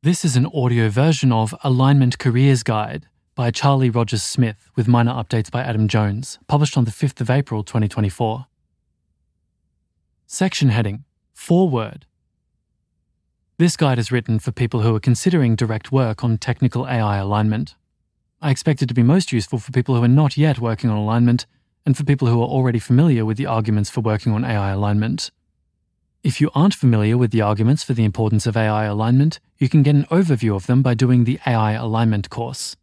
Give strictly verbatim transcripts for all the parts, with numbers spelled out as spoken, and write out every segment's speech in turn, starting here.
This is an audio version of Alignment Careers Guide by Charlie Rogers Smith with minor updates by Adam Jones, published on the fifth of April twenty twenty-four. Section heading: Forward. This guide is written for people who are considering direct work on technical A I alignment. I expect it to be most useful for people who are not yet working on alignment and for people who are already familiar with the arguments for working on A I alignment. If you aren't familiar with the arguments for the importance of A I alignment, you can get an overview of them by doing the A I alignment course.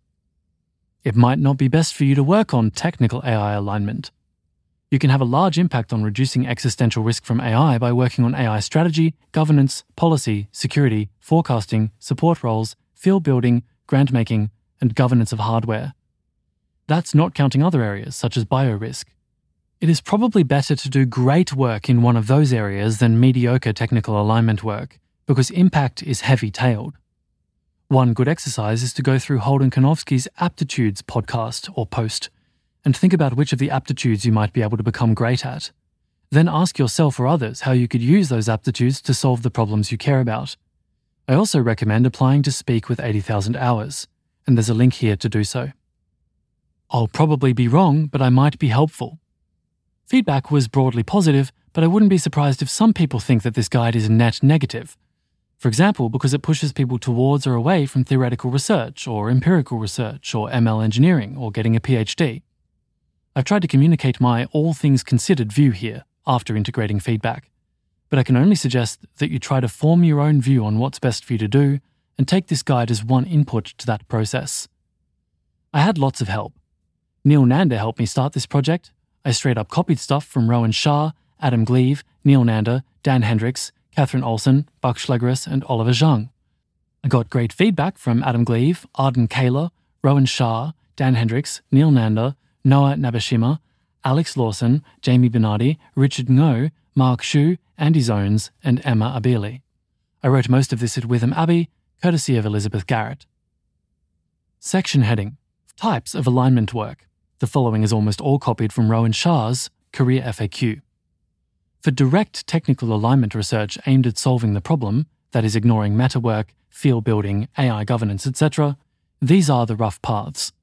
It might not be best for you to work on technical A I alignment. You can have a large impact on reducing existential risk from A I by working on A I strategy, governance, policy, security, forecasting, support roles, field building, grant making, and governance of hardware. That's not counting other areas such as biorisk. It is probably better to do great work in one of those areas than mediocre technical alignment work, because impact is heavy-tailed. One good exercise is to go through Holden Konofsky's Aptitudes podcast or post and think about which of the aptitudes you might be able to become great at. Then ask yourself or others how you could use those aptitudes to solve the problems you care about. I also recommend applying to speak with eighty thousand hours, and there's a link here to do so. I'll probably be wrong, but I might be helpful. Feedback was broadly positive, but I wouldn't be surprised if some people think that this guide is net negative. For example, because it pushes people towards or away from theoretical research or empirical research or M L engineering or getting a PhD. I've tried to communicate my all things considered view here after integrating feedback, but I can only suggest that you try to form your own view on what's best for you to do and take this guide as one input to that process. I had lots of help. Neil Nanda helped me start this project. I straight up copied stuff from Rowan Shah, Adam Gleave, Neil Nanda, Dan Hendricks, Catherine Olsen, Buck Schlegeris, and Oliver Zhang. I got great feedback from Adam Gleave, Arden Kaler, Rowan Shah, Dan Hendricks, Neil Nanda, Noah Nabashima, Alex Lawson, Jamie Bernardi, Richard Ngo, Mark Shu, Andy Zones, and Emma Abili. I wrote most of this at Witham Abbey, courtesy of Elizabeth Garrett. Section heading: Types of alignment work. The following is almost all copied from Rowan Shah's Career F A Q. For direct technical alignment research aimed at solving the problem, that is ignoring meta work, field building, A I governance, et cetera, these are the rough paths.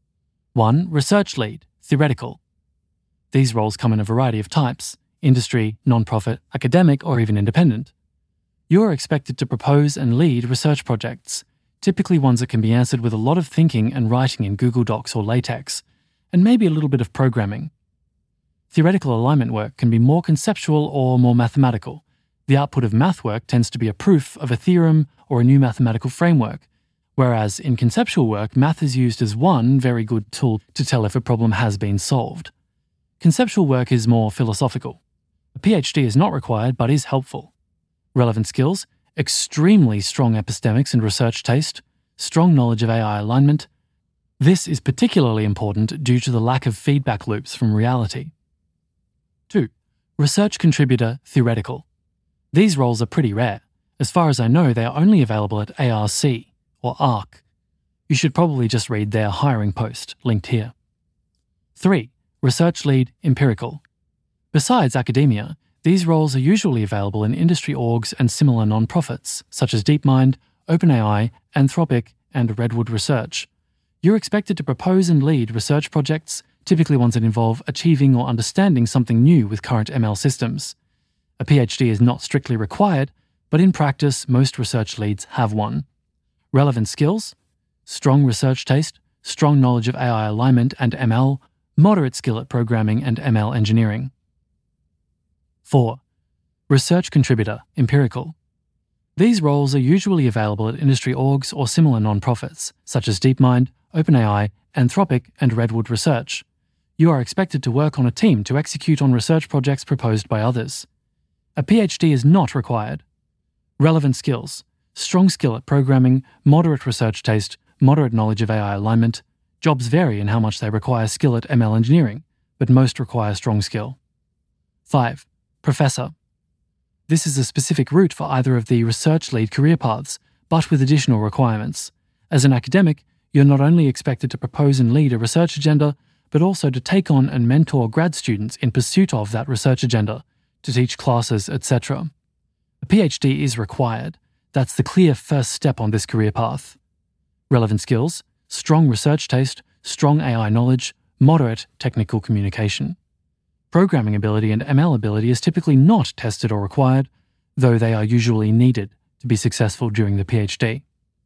one. Research lead, theoretical. These roles come in a variety of types: industry, non-profit, academic, or even independent. You are expected to propose and lead research projects, typically ones that can be answered with a lot of thinking and writing in Google Docs or LaTeX, and maybe a little bit of programming. Theoretical alignment work can be more conceptual or more mathematical. The output of math work tends to be a proof of a theorem or a new mathematical framework, whereas in conceptual work, math is used as one very good tool to tell if a problem has been solved. Conceptual work is more philosophical. A PhD is not required but is helpful. Relevant skills: extremely strong epistemics and research taste, strong knowledge of A I alignment. This is particularly important due to the lack of feedback loops from reality. two. Research contributor, theoretical. These roles are pretty rare. As far as I know, they are only available at A R C, or A R C. You should probably just read their hiring post, linked here. three. Research lead, empirical. Besides academia, these roles are usually available in industry orgs and similar non-profits, such as DeepMind, OpenAI, Anthropic, and Redwood Research. You're expected to propose and lead research projects, typically ones that involve achieving or understanding something new with current M L systems. A PhD is not strictly required, but in practice, most research leads have one. Relevant skills: strong research taste, strong knowledge of A I alignment and M L, moderate skill at programming and M L engineering. four. Research contributor, empirical. These roles are usually available at industry orgs or similar non-profits, such as DeepMind, OpenAI, Anthropic, and Redwood Research. You are expected to work on a team to execute on research projects proposed by others. A PhD is not required. Relevant skills: strong skill at programming, moderate research taste, moderate knowledge of A I alignment. Jobs vary in how much they require skill at M L engineering, but most require strong skill. five. Professor. This is a specific route for either of the research lead career paths, but with additional requirements. As an academic, you're not only expected to propose and lead a research agenda, but also to take on and mentor grad students in pursuit of that research agenda, to teach classes, et cetera. A PhD is required. That's the clear first step on this career path. Relevant skills, strong research taste, strong A I knowledge, moderate technical communication. Programming ability and M L ability is typically not tested or required, though they are usually needed to be successful during the PhD.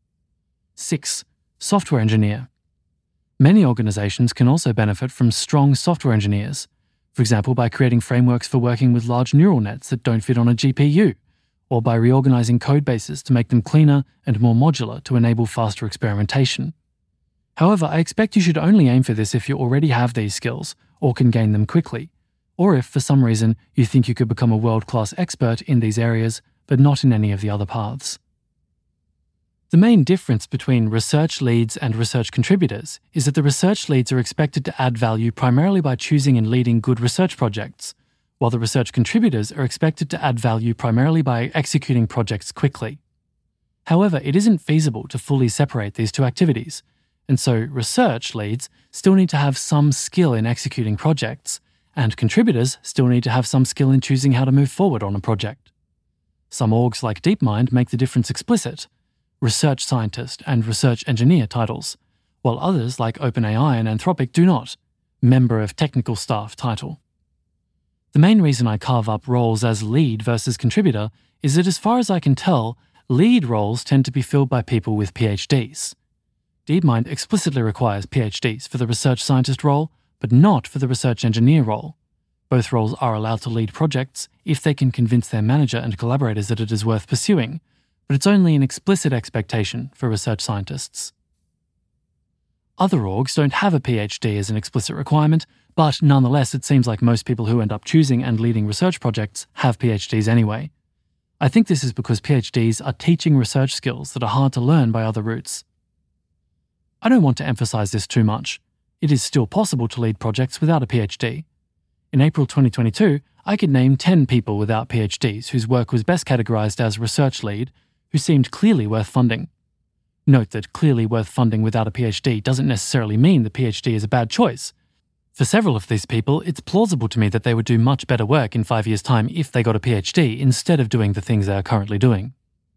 six. Software engineer. Many organizations can also benefit from strong software engineers, for example by creating frameworks for working with large neural nets that don't fit on a G P U, or by reorganizing code bases to make them cleaner and more modular to enable faster experimentation. However, I expect you should only aim for this if you already have these skills or can gain them quickly, or if for some reason you think you could become a world-class expert in these areas but not in any of the other paths. The main difference between research leads and research contributors is that the research leads are expected to add value primarily by choosing and leading good research projects, while the research contributors are expected to add value primarily by executing projects quickly. However, it isn't feasible to fully separate these two activities, and so research leads still need to have some skill in executing projects, and contributors still need to have some skill in choosing how to move forward on a project. Some orgs like DeepMind make the difference explicit, research scientist and research engineer titles, while others like OpenAI and Anthropic do not, member of technical staff title. The main reason I carve up roles as lead versus contributor is that as far as I can tell, lead roles tend to be filled by people with PhDs. DeepMind explicitly requires PhDs for the research scientist role, but not for the research engineer role. Both roles are allowed to lead projects if they can convince their manager and collaborators that it is worth pursuing, but it's only an explicit expectation for research scientists. Other orgs don't have a PhD as an explicit requirement, but nonetheless it seems like most people who end up choosing and leading research projects have PhDs anyway. I think this is because PhDs are teaching research skills that are hard to learn by other routes. I don't want to emphasize this too much. It is still possible to lead projects without a PhD. In April twenty twenty-two, I could name ten people without PhDs whose work was best categorized as research lead, who seemed clearly worth funding. Note that clearly worth funding without a PhD doesn't necessarily mean the PhD is a bad choice. For several of these people, it's plausible to me that they would do much better work in five years' time if they got a PhD instead of doing the things they are currently doing.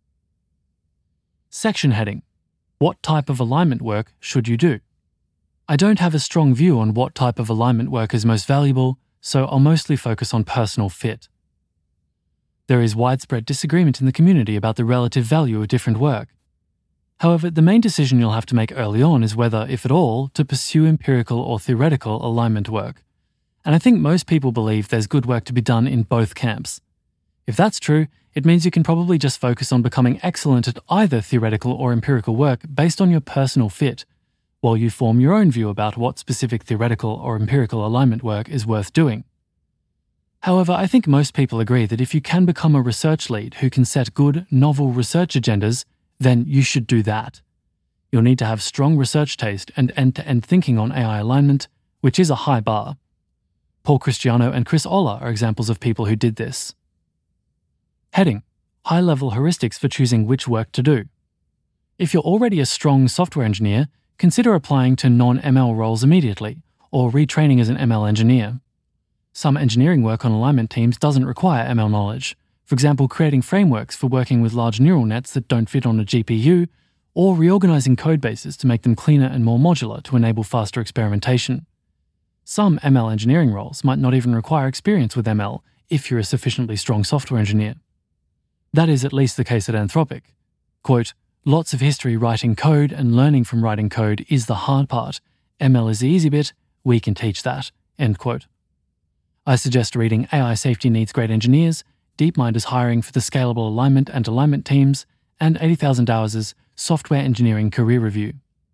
Section heading. What type of alignment work should you do? I don't have a strong view on what type of alignment work is most valuable, so I'll mostly focus on personal fit. There is widespread disagreement in the community about the relative value of different work. However, the main decision you'll have to make early on is whether, if at all, to pursue empirical or theoretical alignment work. And I think most people believe there's good work to be done in both camps. If that's true, it means you can probably just focus on becoming excellent at either theoretical or empirical work based on your personal fit, while you form your own view about what specific theoretical or empirical alignment work is worth doing. However, I think most people agree that if you can become a research lead who can set good, novel research agendas, then you should do that. You'll need to have strong research taste and end-to-end thinking on A I alignment, which is a high bar. Paul Christiano and Chris Olah are examples of people who did this. Heading: High-level heuristics for choosing which work to do. If you're already a strong software engineer, consider applying to non-M L roles immediately, or retraining as an M L engineer. Some engineering work on alignment teams doesn't require M L knowledge, for example creating frameworks for working with large neural nets that don't fit on a G P U, or reorganizing code bases to make them cleaner and more modular to enable faster experimentation. Some M L engineering roles might not even require experience with M L if you're a sufficiently strong software engineer. That is at least the case at Anthropic. Quote, "Lots of history writing code and learning from writing code is the hard part. M L is the easy bit, we can teach that." End quote. I suggest reading A I Safety Needs Great Engineers, DeepMind is hiring for the Scalable Alignment and Alignment teams, and eighty thousand Hours' Software Engineering Career Review.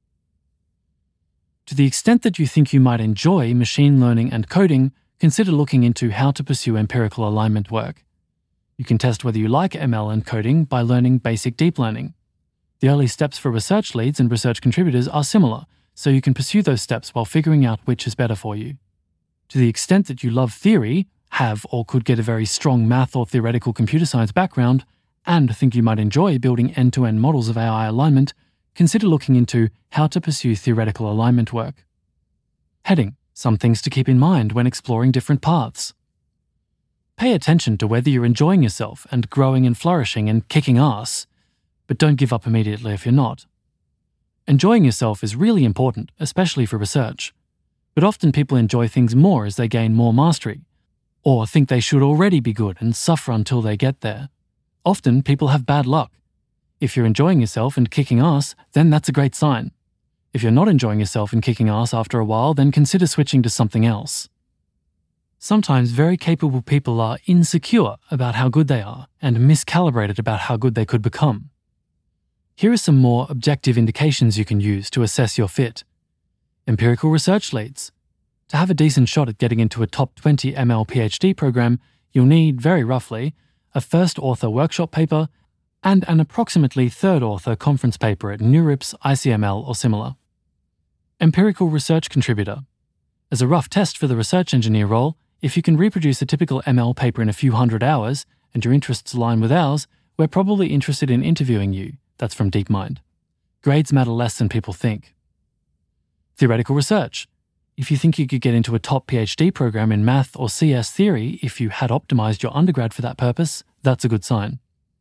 To the extent that you think you might enjoy machine learning and coding, consider looking into how to pursue empirical alignment work. You can test whether you like M L and coding by learning basic deep learning. The early steps for research leads and research contributors are similar, so you can pursue those steps while figuring out which is better for you. To the extent that you love theory, have or could get a very strong math or theoretical computer science background, and think you might enjoy building end-to-end models of A I alignment, consider looking into how to pursue theoretical alignment work. Heading: Some things to keep in mind when exploring different paths. Pay attention to whether you're enjoying yourself and growing and flourishing and kicking ass. but don't give up immediately if you're not. Enjoying yourself is really important, especially for research, but often people enjoy things more as they gain more mastery, or think they should already be good and suffer until they get there. Often people have bad luck. If you're enjoying yourself and kicking ass, then that's a great sign. If you're not enjoying yourself and kicking ass after a while, then consider switching to something else. Sometimes very capable people are insecure about how good they are and miscalibrated about how good they could become. Here are some more objective indications you can use to assess your fit. Empirical research leads. To have a decent shot at getting into a top twenty M L PhD program, you'll need, very roughly, a first author workshop paper and an approximately third author conference paper at NeurIPS, I C M L or similar. Empirical research contributor. As a rough test for the research engineer role, if you can reproduce a typical M L paper in a few hundred hours and your interests align with ours, we're probably interested in interviewing you. That's from DeepMind. Grades matter less than people think. Theoretical research. If you think you could get into a top PhD program in math or C S theory if you had optimized your undergrad for that purpose, that's a good sign.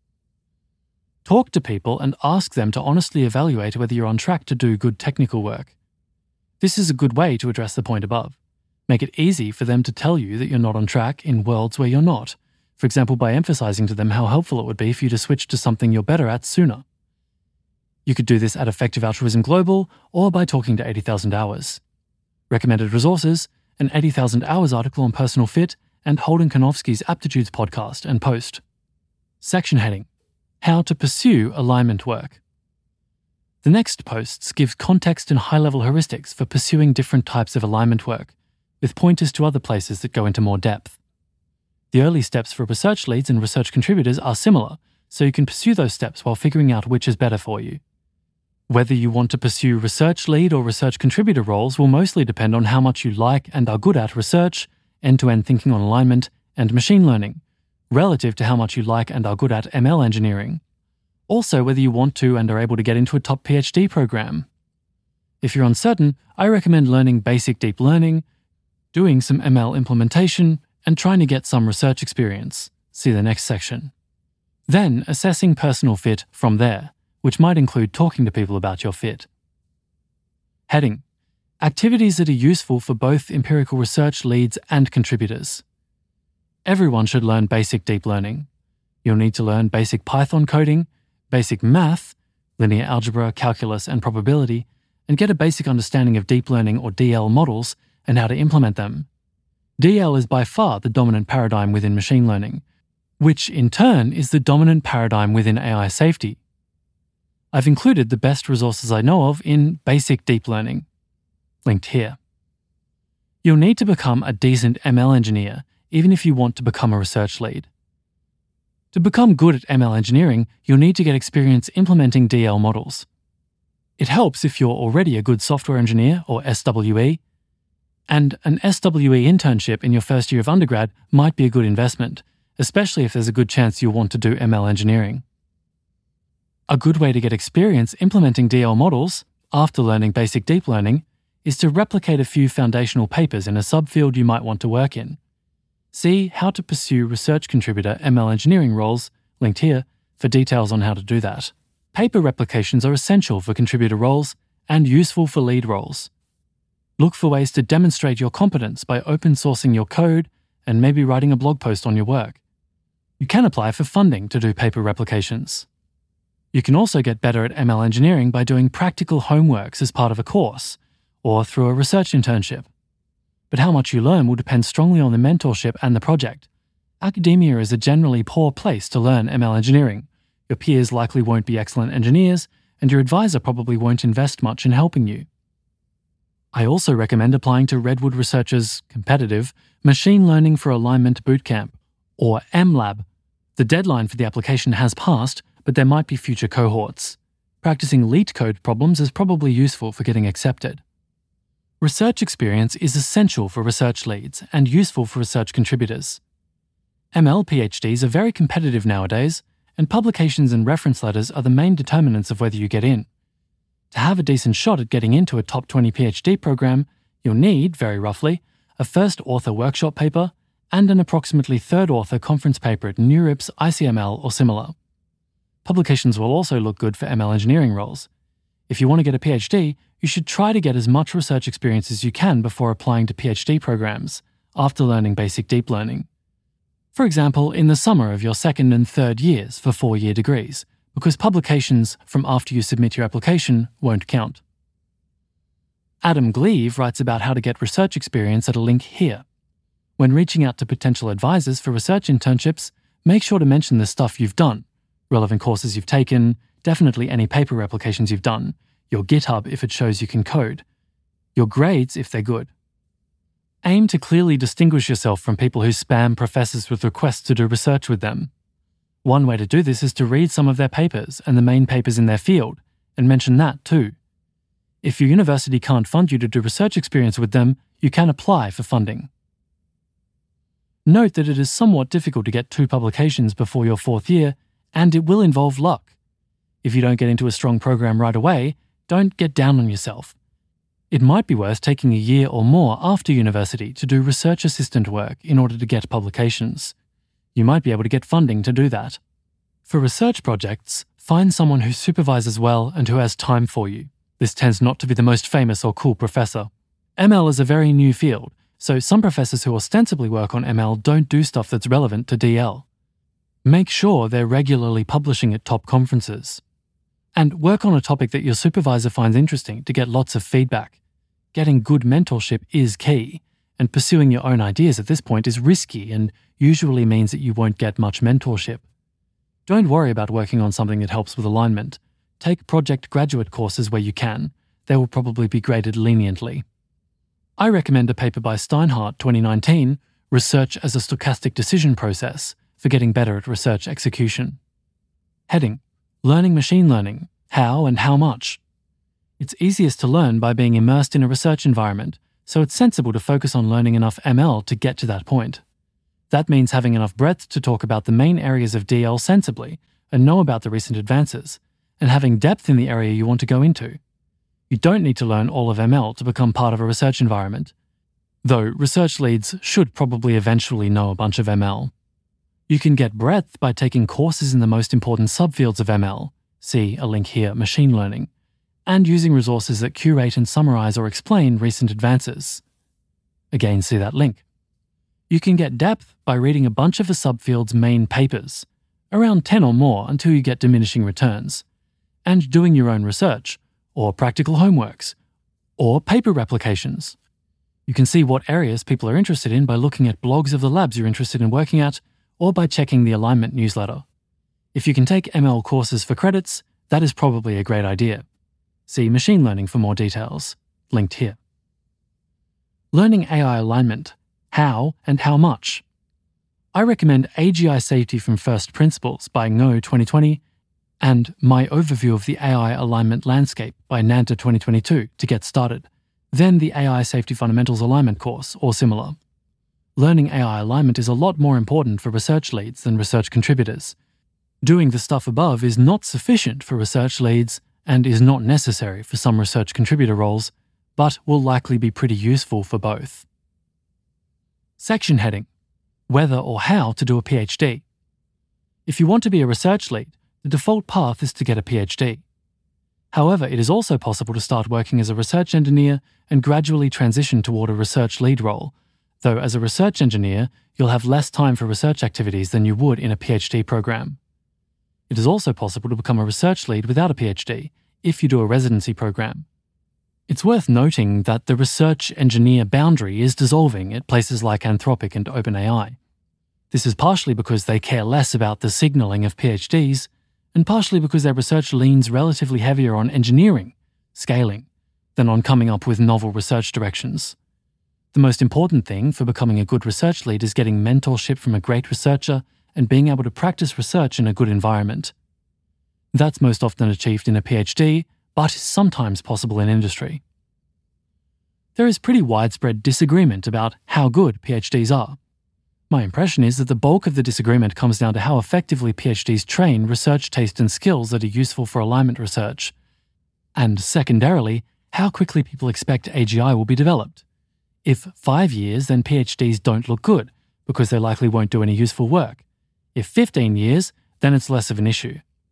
Talk to people and ask them to honestly evaluate whether you're on track to do good technical work. This is a good way to address the point above. Make it easy for them to tell you that you're not on track in worlds where you're not, for example by emphasizing to them how helpful it would be for you to switch to something you're better at sooner. You could do this at Effective Altruism Global or by talking to eighty thousand hours. Recommended resources, an eighty thousand hours article on personal fit, and Holden Konofsky's Aptitudes podcast and post. Section heading: How to pursue alignment work. The next posts give context and high-level heuristics for pursuing different types of alignment work, with pointers to other places that go into more depth. The early steps for research leads and research contributors are similar, so you can pursue those steps while figuring out which is better for you. Whether you want to pursue research lead or research contributor roles will mostly depend on how much you like and are good at research, end-to-end thinking on alignment, and machine learning, relative to how much you like and are good at M L engineering. Also, whether you want to and are able to get into a top PhD program. If you're uncertain, I recommend learning basic deep learning, doing some M L implementation, and trying to get some research experience. See the next section. Then, assessing personal fit from there, which might include talking to people about your fit. Heading: Activities that are useful for both empirical research leads and contributors. Everyone should learn basic deep learning. You'll need to learn basic Python coding, basic math, linear algebra, calculus, and probability, and get a basic understanding of deep learning or D L models and how to implement them. D L is by far the dominant paradigm within machine learning, which in turn is the dominant paradigm within A I safety. I've included the best resources I know of in Basic Deep Learning, linked here. You'll need to become a decent M L engineer even if you want to become a research lead. To become good at M L engineering, you'll need to get experience implementing D L models. It helps if you're already a good software engineer or S W E, and an S W E internship in your first year of undergrad might be a good investment, especially if there's a good chance you'll want to do M L engineering. A good way to get experience implementing D L models, after learning basic deep learning, is to replicate a few foundational papers in a subfield you might want to work in. See How to Pursue Research Contributor M L Engineering Roles, linked here, for details on how to do that. Paper replications are essential for contributor roles and useful for lead roles. Look for ways to demonstrate your competence by open sourcing your code and maybe writing a blog post on your work. You can apply for funding to do paper replications. You can also get better at M L engineering by doing practical homeworks as part of a course, or through a research internship. But how much you learn will depend strongly on the mentorship and the project. Academia is a generally poor place to learn M L engineering. Your peers likely won't be excellent engineers, and your advisor probably won't invest much in helping you. I also recommend applying to Redwood Research's competitive Machine Learning for Alignment Bootcamp, or M LAB. The deadline for the application has passed, but there might be future cohorts. Practicing LeetCode problems is probably useful for getting accepted. Research experience is essential for research leads and useful for research contributors. M L PhDs are very competitive nowadays, and publications and reference letters are the main determinants of whether you get in. To have a decent shot at getting into a top twenty PhD program, you'll need, very roughly, a first author workshop paper and an approximately third author conference paper at NeurIPS, I C M L, or similar. publications will also look good for M L engineering roles. If you want to get a PhD, you should try to get as much research experience as you can before applying to PhD programs, after learning basic deep learning. For example, in the summer of your second and third years for four-year degrees, because publications from after you submit your application won't count. Adam Gleave writes about how to get research experience at a link here. When reaching out to potential advisors for research internships, make sure to mention the stuff you've done, relevant courses you've taken, definitely any paper replications you've done, your GitHub if it shows you can code, your grades if they're good. Aim to clearly distinguish yourself from people who spam professors with requests to do research with them. One way to do this is to read some of their papers and the main papers in their field, and mention that too. If your university can't fund you to do research experience with them, you can apply for funding. Note that it is somewhat difficult to get two publications before your fourth year, and it will involve luck. If you don't get into a strong program right away, don't get down on yourself. It might be worth taking a year or more after university to do research assistant work in order to get publications. You might be able to get funding to do that. For research projects, find someone who supervises well and who has time for you. This tends not to be the most famous or cool professor. M L is a very new field, so some professors who ostensibly work on M L don't do stuff that's relevant to D L. Make sure they're regularly publishing at top conferences. And work on a topic that your supervisor finds interesting to get lots of feedback. Getting good mentorship is key, and pursuing your own ideas at this point is risky and usually means that you won't get much mentorship. Don't worry about working on something that helps with alignment. Take project graduate courses where you can. They will probably be graded leniently. I recommend a paper by Steinhardt twenty nineteen, Research as a Stochastic Decision Process, for getting better at research execution. Heading: Learning Machine Learning, How and How Much. It's easiest to learn by being immersed in a research environment, so it's sensible to focus on learning enough M L to get to that point. That means having enough breadth to talk about the main areas of D L sensibly and know about the recent advances, and having depth in the area you want to go into. You don't need to learn all of M L to become part of a research environment, though research leads should probably eventually know a bunch of M L. You can get breadth by taking courses in the most important subfields of M L, see a link here, machine learning, and using resources that curate and summarize or explain recent advances. Again, see that link. You can get depth by reading a bunch of a subfield's main papers, around ten or more until you get diminishing returns, and doing your own research, or practical homeworks, or paper replications. You can see what areas people are interested in by looking at blogs of the labs you're interested in working at, or by checking the alignment newsletter. If you can take M L courses for credits, that is probably a great idea. See machine learning for more details, linked here. Learning A I alignment, how and how much. I recommend A G I Safety from First Principles by Ngo twenty twenty and My Overview of the A I Alignment Landscape by Nanta twenty twenty-two to get started, then the A I Safety Fundamentals Alignment course or similar. Learning A I alignment is a lot more important for research leads than research contributors. Doing the stuff above is not sufficient for research leads and is not necessary for some research contributor roles, but will likely be pretty useful for both. Section heading: Whether or how to do a PhD. If you want to be a research lead, the default path is to get a PhD. However, it is also possible to start working as a research engineer and gradually transition toward a research lead role, though as a research engineer, you'll have less time for research activities than you would in a PhD program. It is also possible to become a research lead without a PhD, if you do a residency program. It's worth noting that the research engineer boundary is dissolving at places like Anthropic and OpenAI. This is partially because they care less about the signaling of PhDs, and partially because their research leans relatively heavier on engineering, scaling, than on coming up with novel research directions. The most important thing for becoming a good research lead is getting mentorship from a great researcher and being able to practice research in a good environment. That's most often achieved in a PhD, but is sometimes possible in industry. There is pretty widespread disagreement about how good PhDs are. My impression is that the bulk of the disagreement comes down to how effectively PhDs train research taste and skills that are useful for alignment research, and secondarily, how quickly people expect A G I will be developed. If five years, then PhDs don't look good, because they likely won't do any useful work. If fifteen years, then it's less of an issue.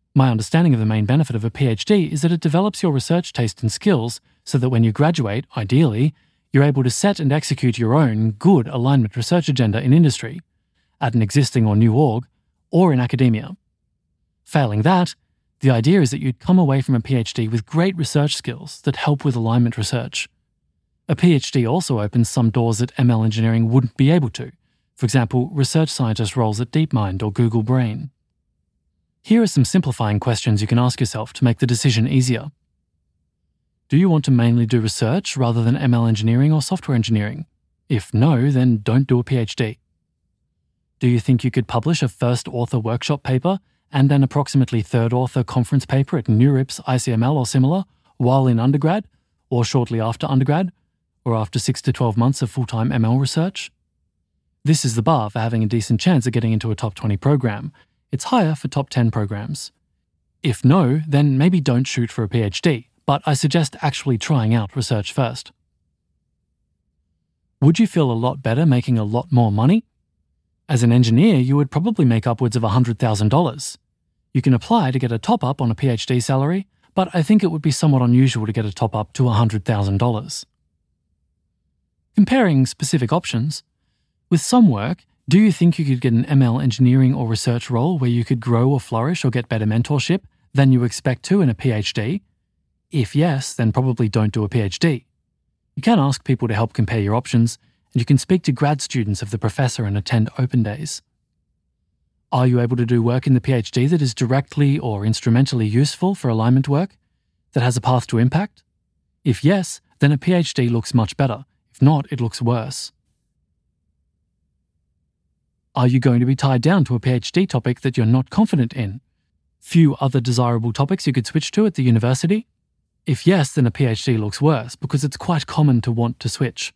My understanding of the main benefit of a PhD is that it develops your research taste and skills so that when you graduate, ideally, you're able to set and execute your own good alignment research agenda in industry, at an existing or new org, or in academia. Failing that, the idea is that you'd come away from a PhD with great research skills that help with alignment research. A PhD also opens some doors that M L engineering wouldn't be able to, for example, research scientist roles at DeepMind or Google Brain. Here are some simplifying questions you can ask yourself to make the decision easier. Do you want to mainly do research rather than M L engineering or software engineering? If no, then don't do a PhD. Do you think you could publish a first author workshop paper and an approximately third author conference paper at NeurIPS, I C M L or similar while in undergrad, or shortly after undergrad, or after six to twelve months of full-time M L research? This is the bar for having a decent chance of getting into a top twenty program. It's higher for top ten programs. If no, then maybe don't shoot for a PhD, but I suggest actually trying out research first. Would you feel a lot better making a lot more money? As an engineer, you would probably make upwards of one hundred thousand dollars. You can apply to get a top-up on a PhD salary, but I think it would be somewhat unusual to get a top-up to one hundred thousand dollars. Comparing specific options, with some work, do you think you could get an M L engineering or research role where you could grow or flourish or get better mentorship than you expect to in a PhD? If yes, then probably don't do a PhD. You can ask people to help compare your options, and you can speak to grad students of the professor and attend open days. Are you able to do work in the PhD that is directly or instrumentally useful for alignment work, that has a path to impact? If yes, then a PhD looks much better. If not, it looks worse. Are you going to be tied down to a PhD topic that you're not confident in? Few other desirable topics you could switch to at the university? If yes, then a PhD looks worse because it's quite common to want to switch.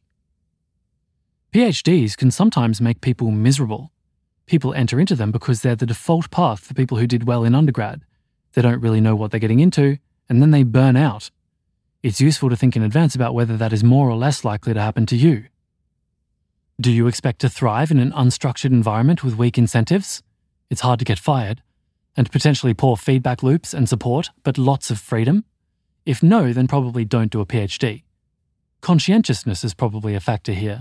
PhDs can sometimes make people miserable. People enter into them because they're the default path for people who did well in undergrad. They don't really know what they're getting into, and then they burn out. It's useful to think in advance about whether that is more or less likely to happen to you. Do you expect to thrive in an unstructured environment with weak incentives? It's hard to get fired, and potentially poor feedback loops and support, but lots of freedom? If no, then probably don't do a PhD. Conscientiousness is probably a factor here.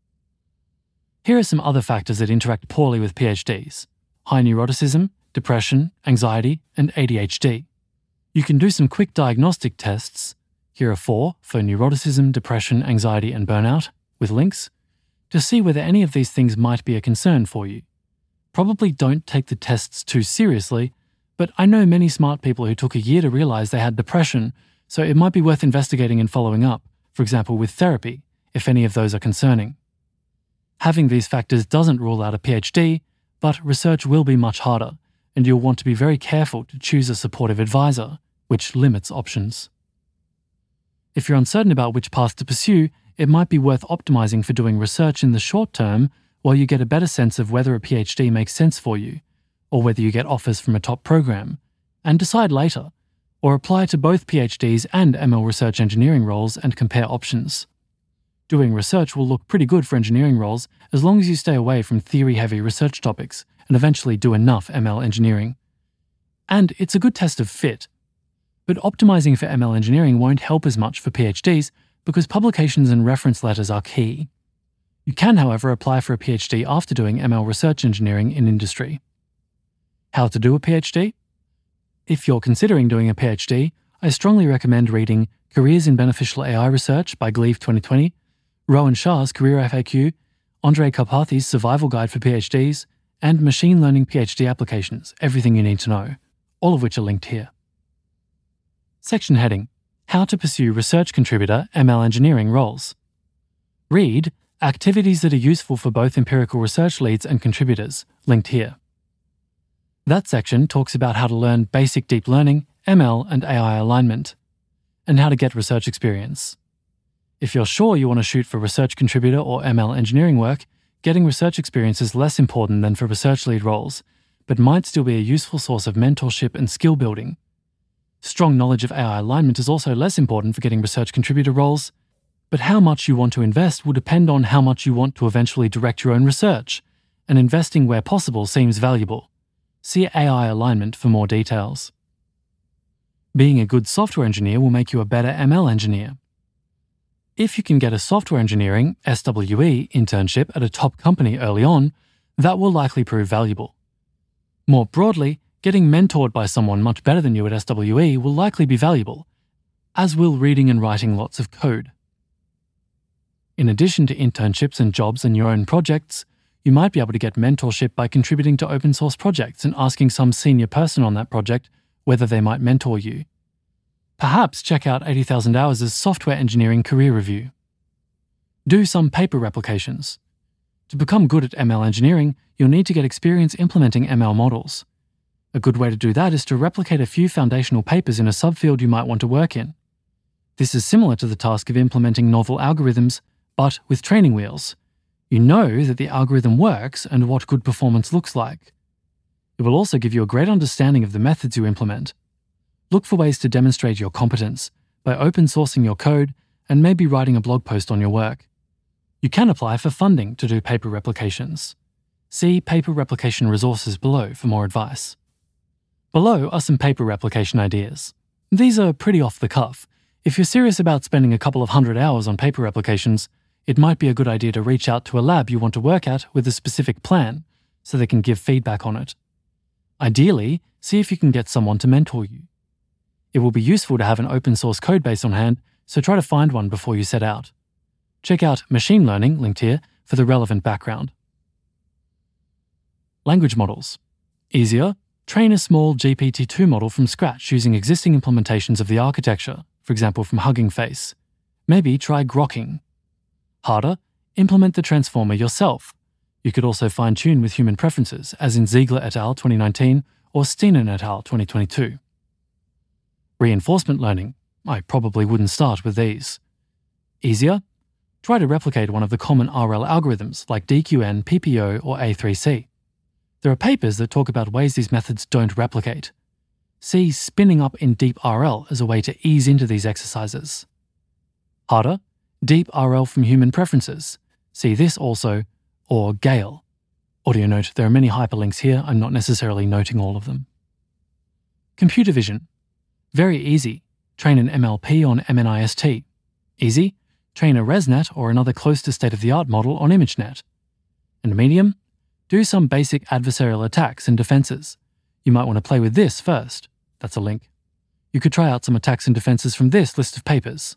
Here are some other factors that interact poorly with PhDs: high neuroticism, depression, anxiety, and A D H D. You can do some quick diagnostic tests. Here are four for neuroticism, depression, anxiety, and burnout, with links, to see whether any of these things might be a concern for you. Probably don't take the tests too seriously, but I know many smart people who took a year to realize they had depression, so it might be worth investigating and following up, for example with therapy, if any of those are concerning. Having these factors doesn't rule out a PhD, but research will be much harder, and you'll want to be very careful to choose a supportive advisor, which limits options. If you're uncertain about which path to pursue, it might be worth optimizing for doing research in the short term while you get a better sense of whether a PhD makes sense for you, or whether you get offers from a top program, and decide later, or apply to both PhDs and M L research engineering roles and compare options. Doing research will look pretty good for engineering roles as long as you stay away from theory-heavy research topics and eventually do enough M L engineering. And it's a good test of fit. But optimizing for M L engineering won't help as much for PhDs because publications and reference letters are key. You can, however, apply for a PhD after doing M L research engineering in industry. How to do a PhD? If you're considering doing a PhD, I strongly recommend reading Careers in Beneficial A I Research by Gleave twenty twenty, Rowan Shah's Career F A Q, Andrej Karpathy's Survival Guide for PhDs, and Machine Learning PhD Applications, Everything You Need to Know, all of which are linked here. Section heading: How to Pursue Research Contributor M L Engineering Roles. Read Activities that are useful for both empirical research leads and contributors, linked here. That section talks about how to learn basic deep learning, M L, and A I alignment, and how to get research experience. If you're sure you want to shoot for research contributor or M L engineering work, getting research experience is less important than for research lead roles, but might still be a useful source of mentorship and skill building. Strong knowledge of A I alignment is also less important for getting research contributor roles, but how much you want to invest will depend on how much you want to eventually direct your own research, and investing where possible seems valuable. See A I alignment for more details. Being a good software engineer will make you a better M L engineer. If you can get a software engineering S W E internship at a top company early on, that will likely prove valuable. More broadly, getting mentored by someone much better than you at S W E will likely be valuable, as will reading and writing lots of code. In addition to internships and jobs and your own projects, you might be able to get mentorship by contributing to open source projects and asking some senior person on that project whether they might mentor you. Perhaps check out eighty thousand Hours' Software Engineering Career Review. Do some paper replications. To become good at M L engineering, you'll need to get experience implementing M L models. A good way to do that is to replicate a few foundational papers in a subfield you might want to work in. This is similar to the task of implementing novel algorithms, but with training wheels. You know that the algorithm works and what good performance looks like. It will also give you a great understanding of the methods you implement. Look for ways to demonstrate your competence by open sourcing your code and maybe writing a blog post on your work. You can apply for funding to do paper replications. See paper replication resources below for more advice. Below are some paper replication ideas. These are pretty off the cuff. If you're serious about spending a couple of hundred hours on paper replications, it might be a good idea to reach out to a lab you want to work at with a specific plan so they can give feedback on it. Ideally, see if you can get someone to mentor you. It will be useful to have an open source codebase on hand, so try to find one before you set out. Check out Machine Learning, linked here, for the relevant background. Language models. Easier, train a small G P T two model from scratch using existing implementations of the architecture, for example from Hugging Face. Maybe try grokking. Harder, implement the transformer yourself. You could also fine-tune with human preferences, as in Ziegler et al. twenty nineteen or Steenen et al. twenty twenty-two. Reinforcement learning. I probably wouldn't start with these. Easier, try to replicate one of the common R L algorithms like D Q N, P P O, or A three C. There are papers that talk about ways these methods don't replicate. See spinning up in Deep R L as a way to ease into these exercises. Harder, Deep R L from human preferences. See this also, or Gale. Audio note, there are many hyperlinks here, I'm not necessarily noting all of them. Computer vision. Very easy. Train an M L P on M N I S T. Easy. Train a ResNet or another close to state-of-the-art model on ImageNet. And medium. Do some basic adversarial attacks and defenses. You might want to play with this first. That's a link. You could try out some attacks and defenses from this list of papers.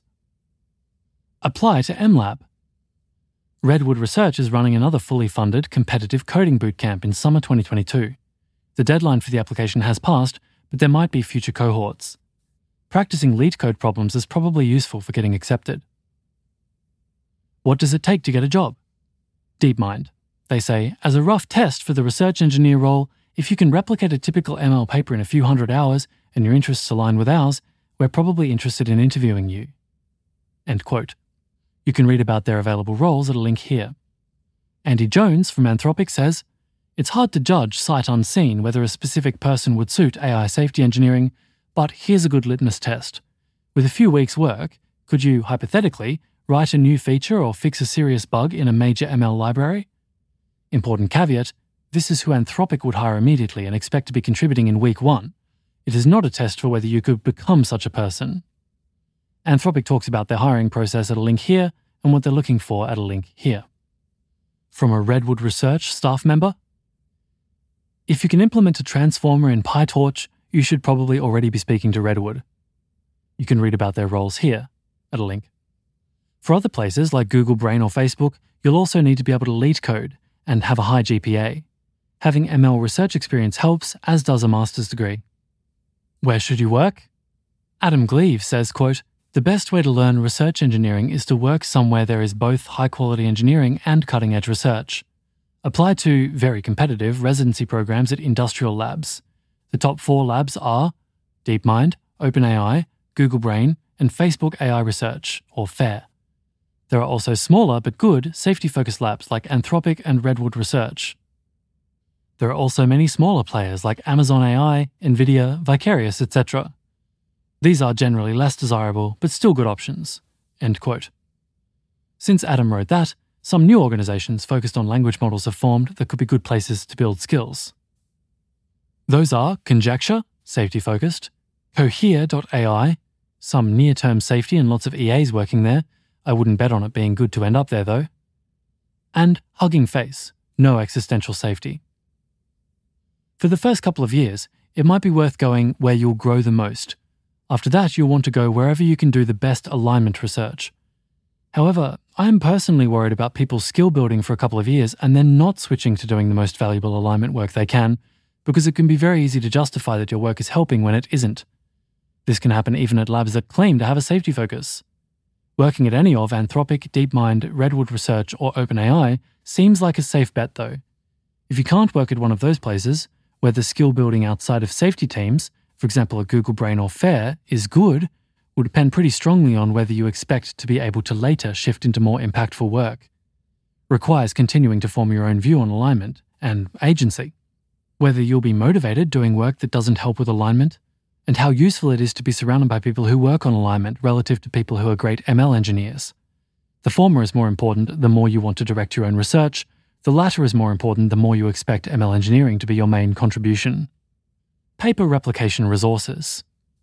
Apply to M Lab. Redwood Research is running another fully funded competitive coding bootcamp in summer twenty twenty-two. The deadline for the application has passed, but there might be future cohorts. Practicing lead code problems is probably useful for getting accepted. What does it take to get a job? DeepMind. They say, as a rough test for the research engineer role, if you can replicate a typical M L paper in a few hundred hours and your interests align with ours, we're probably interested in interviewing you. End quote. You can read about their available roles at a link here. Andy Jones from Anthropic says, it's hard to judge sight unseen whether a specific person would suit A I safety engineering, but here's a good litmus test. With a few weeks' work, could you, hypothetically, write a new feature or fix a serious bug in a major M L library? Important caveat, this is who Anthropic would hire immediately and expect to be contributing in week one. It is not a test for whether you could become such a person. Anthropic talks about their hiring process at a link here and what they're looking for at a link here. From a Redwood Research staff member, if you can implement a transformer in PyTorch, you should probably already be speaking to Redwood. You can read about their roles here at a link. For other places like Google Brain or Facebook, you'll also need to be able to lead code and have a high G P A. Having M L research experience helps, as does a master's degree. Where should you work? Adam Gleave says, quote, the best way to learn research engineering is to work somewhere there is both high-quality engineering and cutting-edge research. Apply to very competitive residency programs at industrial labs. The top four labs are DeepMind, OpenAI, Google Brain, and Facebook A I Research, or FAIR. There are also smaller but good safety-focused labs like Anthropic and Redwood Research. There are also many smaller players like Amazon A I, NVIDIA, Vicarious, et cetera. These are generally less desirable, but still good options. End quote. Since Adam wrote that, some new organizations focused on language models have formed that could be good places to build skills. Those are Conjecture, safety-focused, Cohere dot A I, some near-term safety and lots of E As working there. I wouldn't bet on it being good to end up there though. And Hugging Face, no existential safety. For the first couple of years, it might be worth going where you'll grow the most. After that, you'll want to go wherever you can do the best alignment research. However, I am personally worried about people skill building for a couple of years and then not switching to doing the most valuable alignment work they can, because it can be very easy to justify that your work is helping when it isn't. This can happen even at labs that claim to have a safety focus. Working at any of Anthropic, DeepMind, Redwood Research, or OpenAI seems like a safe bet though. If you can't work at one of those places, where the skill building outside of safety teams, for example at Google Brain or FAIR, is good, will depend pretty strongly on whether you expect to be able to later shift into more impactful work. Requires continuing to form your own view on alignment and agency. Whether you'll be motivated doing work that doesn't help with alignment, and how useful it is to be surrounded by people who work on alignment relative to people who are great M L engineers. The former is more important the more you want to direct your own research. The latter is more important the more you expect M L engineering to be your main contribution. Paper replication resources.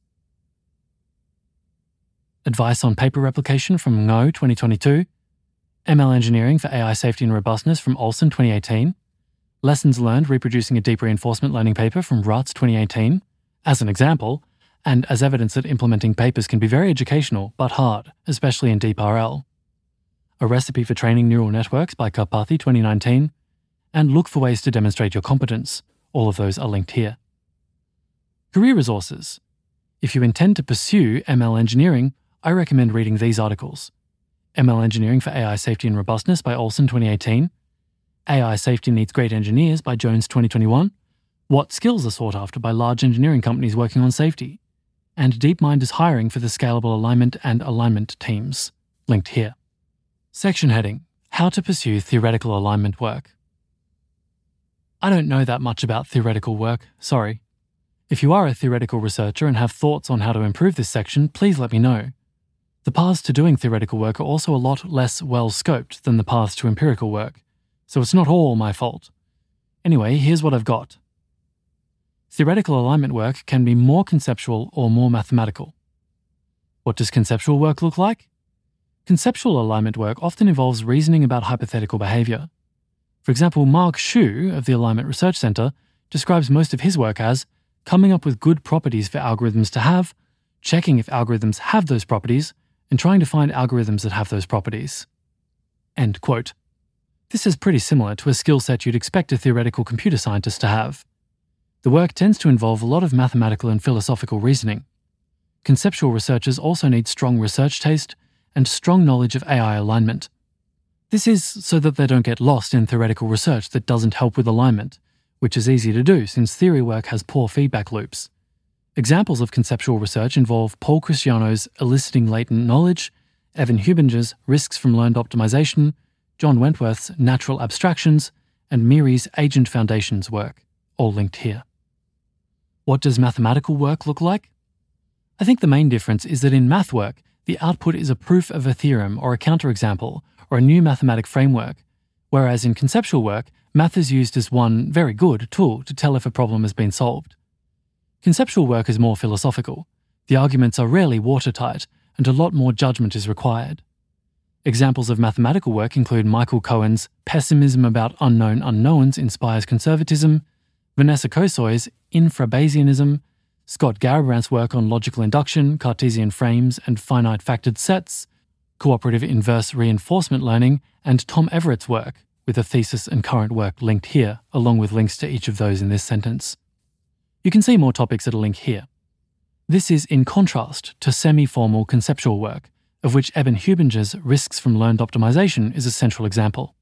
Advice on paper replication from Ngo twenty twenty-two. M L engineering for A I safety and robustness from Olson twenty eighteen. Lessons learned reproducing a deep reinforcement learning paper from Rutz twenty eighteen. As an example, and as evidence that implementing papers can be very educational but hard, especially in deep R L. A recipe for training neural networks by Karpathy twenty nineteen. And look for ways to demonstrate your competence. All of those are linked here. Career resources. If you intend to pursue M L engineering, I recommend reading these articles. M L Engineering for A I Safety and Robustness by Olson twenty eighteen. A I Safety Needs Great Engineers by Jones twenty twenty-one. What skills are sought after by large engineering companies working on safety? And DeepMind is hiring for the scalable alignment and alignment teams. Linked here. Section heading: How to pursue theoretical alignment work. I don't know that much about theoretical work, sorry. If you are a theoretical researcher and have thoughts on how to improve this section, please let me know. The paths to doing theoretical work are also a lot less well-scoped than the paths to empirical work, so it's not all my fault. Anyway, here's what I've got. Theoretical alignment work can be more conceptual or more mathematical. What does conceptual work look like? Conceptual alignment work often involves reasoning about hypothetical behavior. For example, Mark Xu of the Alignment Research Center describes most of his work as coming up with good properties for algorithms to have, checking if algorithms have those properties, and trying to find algorithms that have those properties. End quote. This is pretty similar to a skill set you'd expect a theoretical computer scientist to have. The work tends to involve a lot of mathematical and philosophical reasoning. Conceptual researchers also need strong research taste and strong knowledge of A I alignment. This is so that they don't get lost in theoretical research that doesn't help with alignment, which is easy to do since theory work has poor feedback loops. Examples of conceptual research involve Paul Christiano's Eliciting Latent Knowledge, Evan Hubinger's Risks from Learned Optimization, John Wentworth's Natural Abstractions, and Miri's Agent Foundations work, all linked here. What does mathematical work look like? I think the main difference is that in math work, the output is a proof of a theorem or a counterexample or a new mathematic framework, whereas in conceptual work, math is used as one very good tool to tell if a problem has been solved. Conceptual work is more philosophical. The arguments are rarely watertight, and a lot more judgment is required. Examples of mathematical work include Michael Cohen's Pessimism About Unknown Unknowns Inspires Conservatism, Vanessa Kosoy's Infrabayesianism, Scott Garabrandt's work on logical induction, Cartesian frames, and finite factored sets, cooperative inverse reinforcement learning, and Tom Everett's work, with a thesis and current work linked here, along with links to each of those in this sentence. You can see more topics at a link here. This is in contrast to semi-formal conceptual work, of which Evan Hubinger's Risks from Learned Optimization is a central example.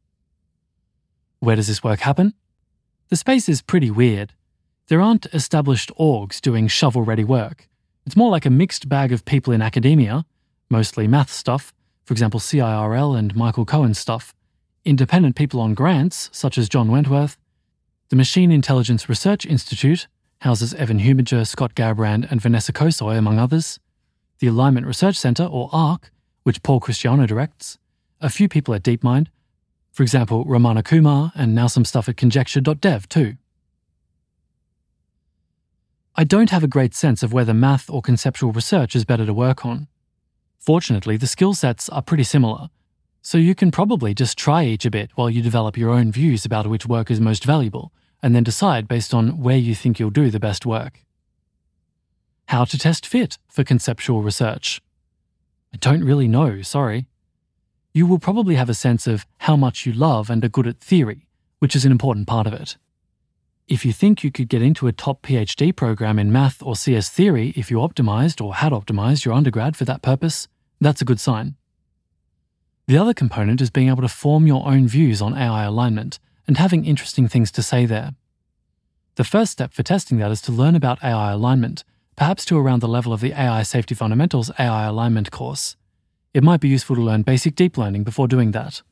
Where does this work happen? The space is pretty weird. There aren't established orgs doing shovel-ready work. It's more like a mixed bag of people in academia, mostly math stuff, for example C I R L and Michael Cohen stuff, independent people on grants, such as John Wentworth. The Machine Intelligence Research Institute houses Evan Hubinger, Scott Garbrandt, and Vanessa Kosoy, among others. The Alignment Research Center, or ARC, which Paul Christiano directs. A few people at DeepMind, for example Ramana Kumar, and now some stuff at conjecture dot dev too. I don't have a great sense of whether math or conceptual research is better to work on. Fortunately, the skill sets are pretty similar, so you can probably just try each a bit while you develop your own views about which work is most valuable, and then decide based on where you think you'll do the best work. How to test fit for conceptual research? I don't really know, sorry. You will probably have a sense of how much you love and are good at theory, which is an important part of it. If you think you could get into a top PhD program in math or C S theory if you optimized or had optimized your undergrad for that purpose, that's a good sign. The other component is being able to form your own views on A I alignment and having interesting things to say there. The first step for testing that is to learn about A I alignment, perhaps to around the level of the A I Safety Fundamentals A I Alignment course. It might be useful to learn basic deep learning before doing that.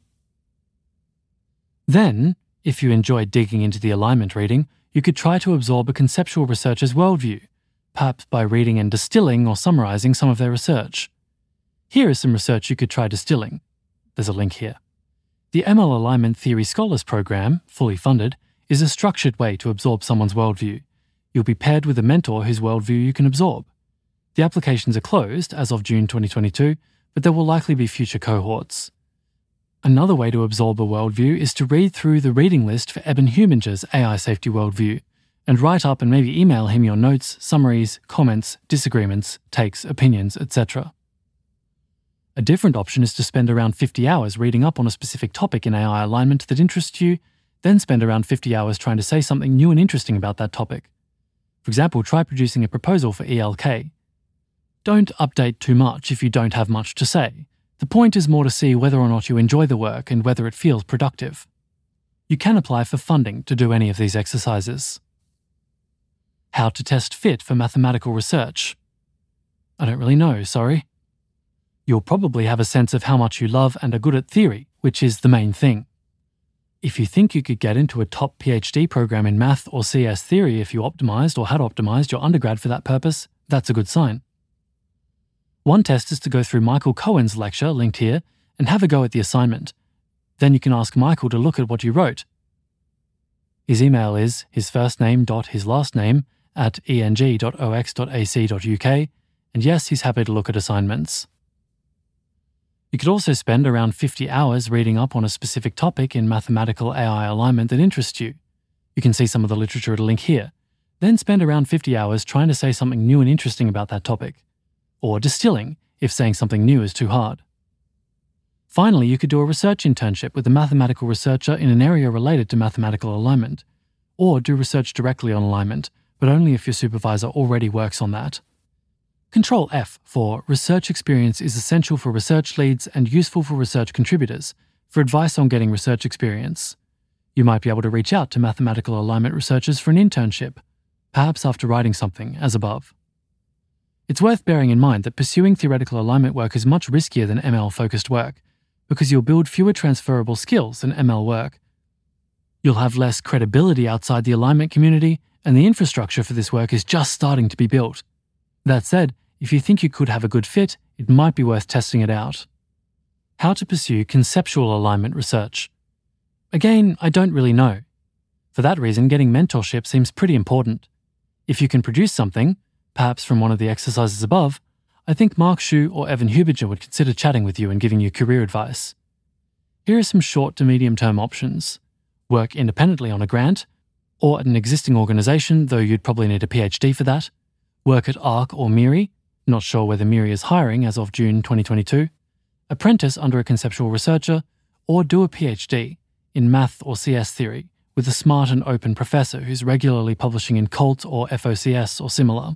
Then, if you enjoy digging into the alignment reading, you could try to absorb a conceptual researcher's worldview, perhaps by reading and distilling or summarizing some of their research. Here is some research you could try distilling. There's a link here. The M L Alignment Theory Scholars Program, fully funded, is a structured way to absorb someone's worldview. You'll be paired with a mentor whose worldview you can absorb. The applications are closed as of June twenty twenty-two, but there will likely be future cohorts. Another way to absorb a worldview is to read through the reading list for Eben Huminger's A I Safety Worldview, and write up and maybe email him your notes, summaries, comments, disagreements, takes, opinions, et cetera. A different option is to spend around fifty hours reading up on a specific topic in A I alignment that interests you, then spend around fifty hours trying to say something new and interesting about that topic. For example, try producing a proposal for E L K. Don't update too much if you don't have much to say. The point is more to see whether or not you enjoy the work and whether it feels productive. You can apply for funding to do any of these exercises. How to test fit for mathematical research? I don't really know, sorry. You'll probably have a sense of how much you love and are good at theory, which is the main thing. If you think you could get into a top PhD program in math or C S theory if you optimized or had optimized your undergrad for that purpose, that's a good sign. One test is to go through Michael Cohen's lecture, linked here, and have a go at the assignment. Then you can ask Michael to look at what you wrote. His email is his first name dot his last name at eng dot o x dot a c dot u k, and yes, he's happy to look at assignments. You could also spend around fifty hours reading up on a specific topic in mathematical A I alignment that interests you. You can see some of the literature at a link here. Then spend around fifty hours trying to say something new and interesting about that topic. Or distilling, if saying something new is too hard. Finally, you could do a research internship with a mathematical researcher in an area related to mathematical alignment, or do research directly on alignment, but only if your supervisor already works on that. Control F for Research Experience is essential for research leads and useful for research contributors, for advice on getting research experience. You might be able to reach out to mathematical alignment researchers for an internship, perhaps after writing something, as above. It's worth bearing in mind that pursuing theoretical alignment work is much riskier than M L-focused work, because you'll build fewer transferable skills than M L work. You'll have less credibility outside the alignment community, and the infrastructure for this work is just starting to be built. That said, if you think you could have a good fit, it might be worth testing it out. How to pursue conceptual alignment research? Again, I don't really know. For that reason, getting mentorship seems pretty important. If you can produce something, perhaps from one of the exercises above, I think Mark Xu or Evan Hubinger would consider chatting with you and giving you career advice. Here are some short to medium-term options. Work independently on a grant, or at an existing organisation, though you'd probably need a PhD for that. Work at ARC or MIRI, not sure whether MIRI is hiring as of June twenty twenty-two. Apprentice under a conceptual researcher, or do a PhD in math or C S theory with a smart and open professor who's regularly publishing in COLT or F O C S or similar.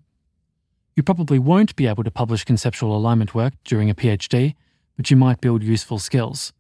You probably won't be able to publish conceptual alignment work during a PhD, but you might build useful skills.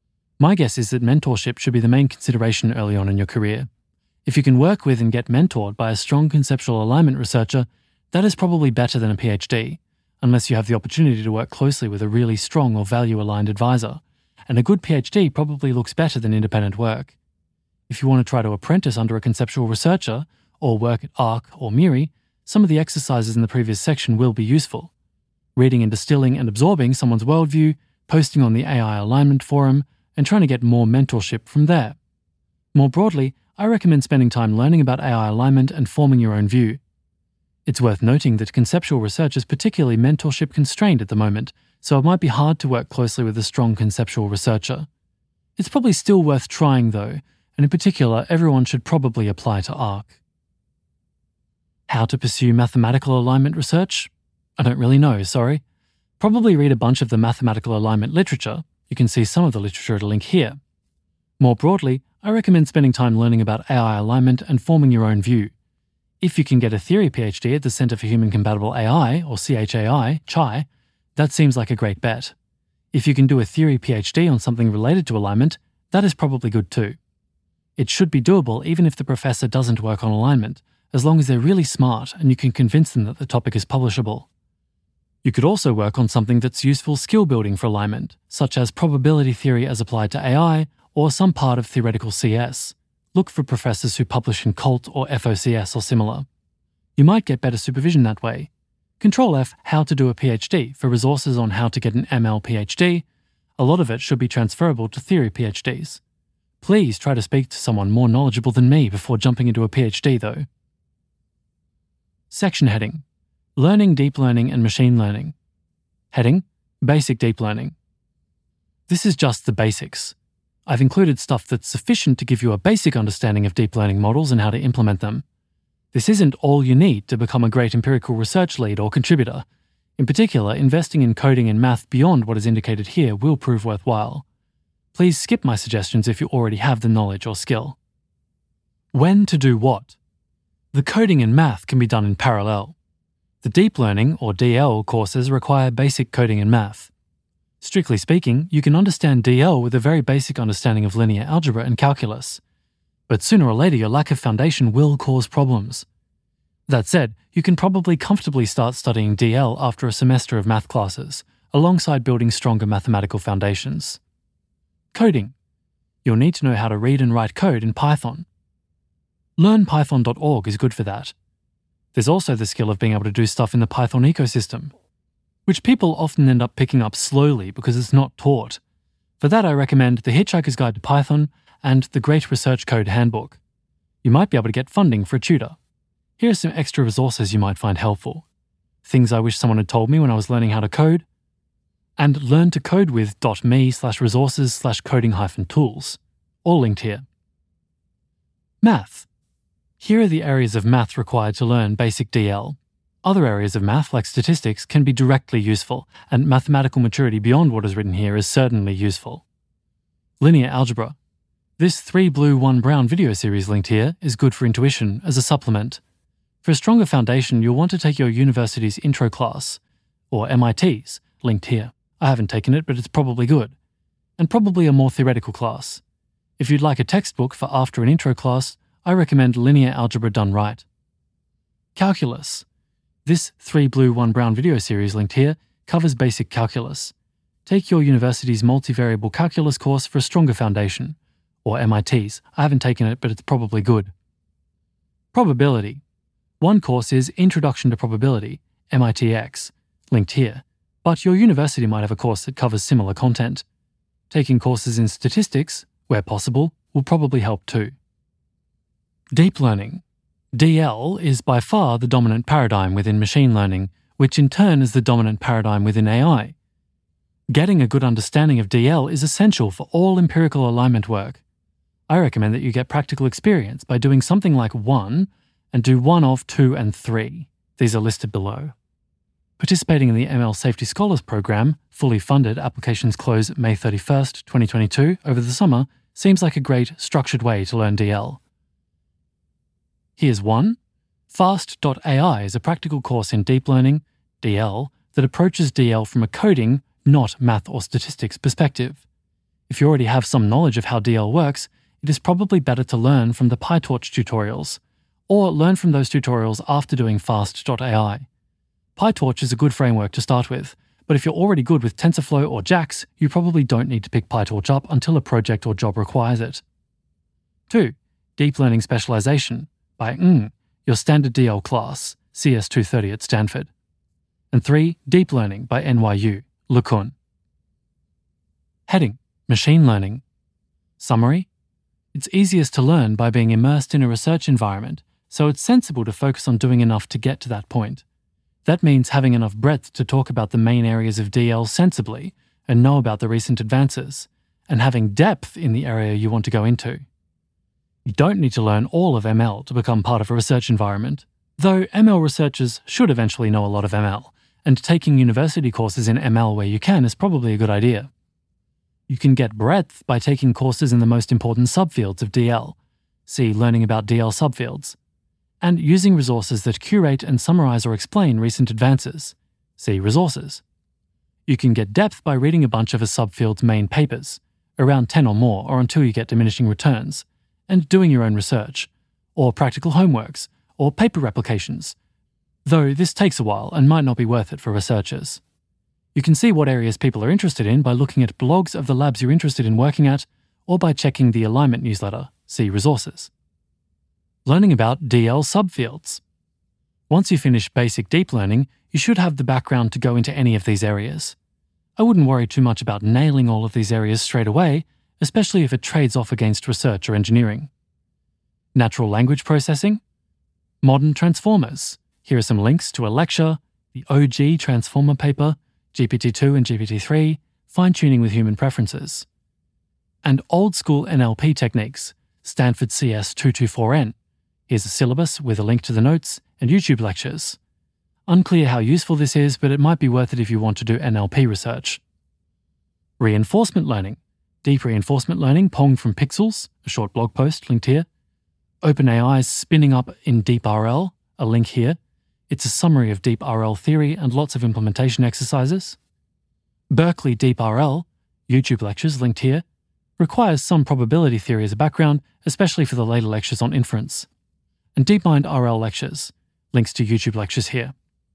My guess is that mentorship should be the main consideration early on in your career. If you can work with and get mentored by a strong conceptual alignment researcher, that is probably better than a PhD, unless you have the opportunity to work closely with a really strong or value-aligned advisor, and a good PhD probably looks better than independent work. If you want to try to apprentice under a conceptual researcher, or work at ARC or MIRI, some of the exercises in the previous section will be useful. Reading and distilling and absorbing someone's worldview, posting on the A I alignment forum, and trying to get more mentorship from there. More broadly, I recommend spending time learning about A I alignment and forming your own view. It's worth noting that conceptual research is particularly mentorship constrained at the moment, so it might be hard to work closely with a strong conceptual researcher. It's probably still worth trying though, and in particular, everyone should probably apply to ARC. How to pursue mathematical alignment research? I don't really know, sorry. Probably read a bunch of the mathematical alignment literature. You can see some of the literature at a link here. More broadly, I recommend spending time learning about A I alignment and forming your own view. If you can get a theory PhD at the Centre for Human Compatible A I, or C H A I, C H A I, that seems like a great bet. If you can do a theory PhD on something related to alignment, that is probably good too. It should be doable even if the professor doesn't work on alignment, as long as they're really smart and you can convince them that the topic is publishable. You could also work on something that's useful skill building for alignment, such as probability theory as applied to A I, or some part of theoretical C S. Look for professors who publish in COLT or F O C S or similar. You might get better supervision that way. Control F How to do a PhD for resources on how to get an M L PhD. A lot of it should be transferable to theory PhDs. Please try to speak to someone more knowledgeable than me before jumping into a PhD though. Section heading: Learning Deep Learning and Machine Learning. Heading: Basic Deep Learning. This is just the basics. I've included stuff that's sufficient to give you a basic understanding of deep learning models and how to implement them. This isn't all you need to become a great empirical research lead or contributor. In particular, investing in coding and math beyond what is indicated here will prove worthwhile. Please skip my suggestions if you already have the knowledge or skill. When to do what? The coding and math can be done in parallel. The deep learning, or D L, courses require basic coding and math. Strictly speaking, you can understand D L with a very basic understanding of linear algebra and calculus. But sooner or later, your lack of foundation will cause problems. That said, you can probably comfortably start studying D L after a semester of math classes, alongside building stronger mathematical foundations. Coding. You'll need to know how to read and write code in Python. learn python dot org is good for that. There's also the skill of being able to do stuff in the Python ecosystem, which people often end up picking up slowly because it's not taught. For that, I recommend The Hitchhiker's Guide to Python and The Great Research Code Handbook. You might be able to get funding for a tutor. Here are some extra resources you might find helpful. Things I wish someone had told me when I was learning how to code, and learn to code with.me slash resources slash coding hyphen tools, all linked here. Math. Here are the areas of math required to learn basic D L. Other areas of math, like statistics, can be directly useful, and mathematical maturity beyond what is written here is certainly useful. Linear algebra. This three blue, one brown video series linked here is good for intuition as a supplement. For a stronger foundation, you'll want to take your university's intro class, or M I T's, linked here. I haven't taken it, but it's probably good. And probably a more theoretical class. If you'd like a textbook for after an intro class, I recommend Linear Algebra Done Right. Calculus. This three blue, one brown video series linked here covers basic calculus. Take your university's multivariable calculus course for a stronger foundation, or M I T's. I haven't taken it, but it's probably good. Probability. One course is Introduction to Probability, M I T X, linked here, but your university might have a course that covers similar content. Taking courses in statistics, where possible, will probably help too. Deep learning. D L is by far the dominant paradigm within machine learning, which in turn is the dominant paradigm within A I. Getting a good understanding of D L is essential for all empirical alignment work. I recommend that you get practical experience by doing something like one and do one of two and three. These are listed below. Participating in the M L Safety Scholars Program, fully funded, applications close May thirty-first, twenty twenty-two, over the summer, seems like a great, structured way to learn D L. Here's one. Fast dot A I is a practical course in deep learning, D L, that approaches D L from a coding, not math or statistics perspective. If you already have some knowledge of how D L works, it is probably better to learn from the PyTorch tutorials, or learn from those tutorials after doing Fast dot A I. PyTorch is a good framework to start with, but if you're already good with TensorFlow or JAX, you probably don't need to pick PyTorch up until a project or job requires it. two. Deep Learning Specialization by Ng, your standard D L class, C S two thirty at Stanford. And three. Deep Learning by N Y U, LeCun. Heading: Machine Learning. Summary: it's easiest to learn by being immersed in a research environment, so it's sensible to focus on doing enough to get to that point. That means having enough breadth to talk about the main areas of D L sensibly and know about the recent advances, and having depth in the area you want to go into. You don't need to learn all of M L to become part of a research environment, though M L researchers should eventually know a lot of M L, and taking university courses in M L where you can is probably a good idea. You can get breadth by taking courses in the most important subfields of D L, see learning about D L subfields, and using resources that curate and summarize or explain recent advances, see resources. You can get depth by reading a bunch of a subfield's main papers, around ten or more or until you get diminishing returns, and doing your own research, or practical homeworks, or paper replications, though this takes a while and might not be worth it for researchers. You can see what areas people are interested in by looking at blogs of the labs you're interested in working at, or by checking the alignment newsletter, see resources. Learning about D L subfields. Once you finish basic deep learning, you should have the background to go into any of these areas. I wouldn't worry too much about nailing all of these areas straight away, especially if it trades off against research or engineering. Natural language processing. Modern transformers. Here are some links to a lecture, the O G transformer paper, G P T two and G P T three, fine-tuning with human preferences. And old-school N L P techniques, Stanford C S two twenty-four N. Here's a syllabus with a link to the notes and YouTube lectures. Unclear how useful this is, but it might be worth it if you want to do N L P research. Reinforcement learning. Deep reinforcement learning, Pong from Pixels, a short blog post linked here. OpenAI's spinning up in DeepRL, a link here. It's a summary of DeepRL theory and lots of implementation exercises. Berkeley DeepRL, YouTube lectures linked here, requires some probability theory as a background, especially for the later lectures on inference. And DeepMind R L lectures, links to YouTube lectures here.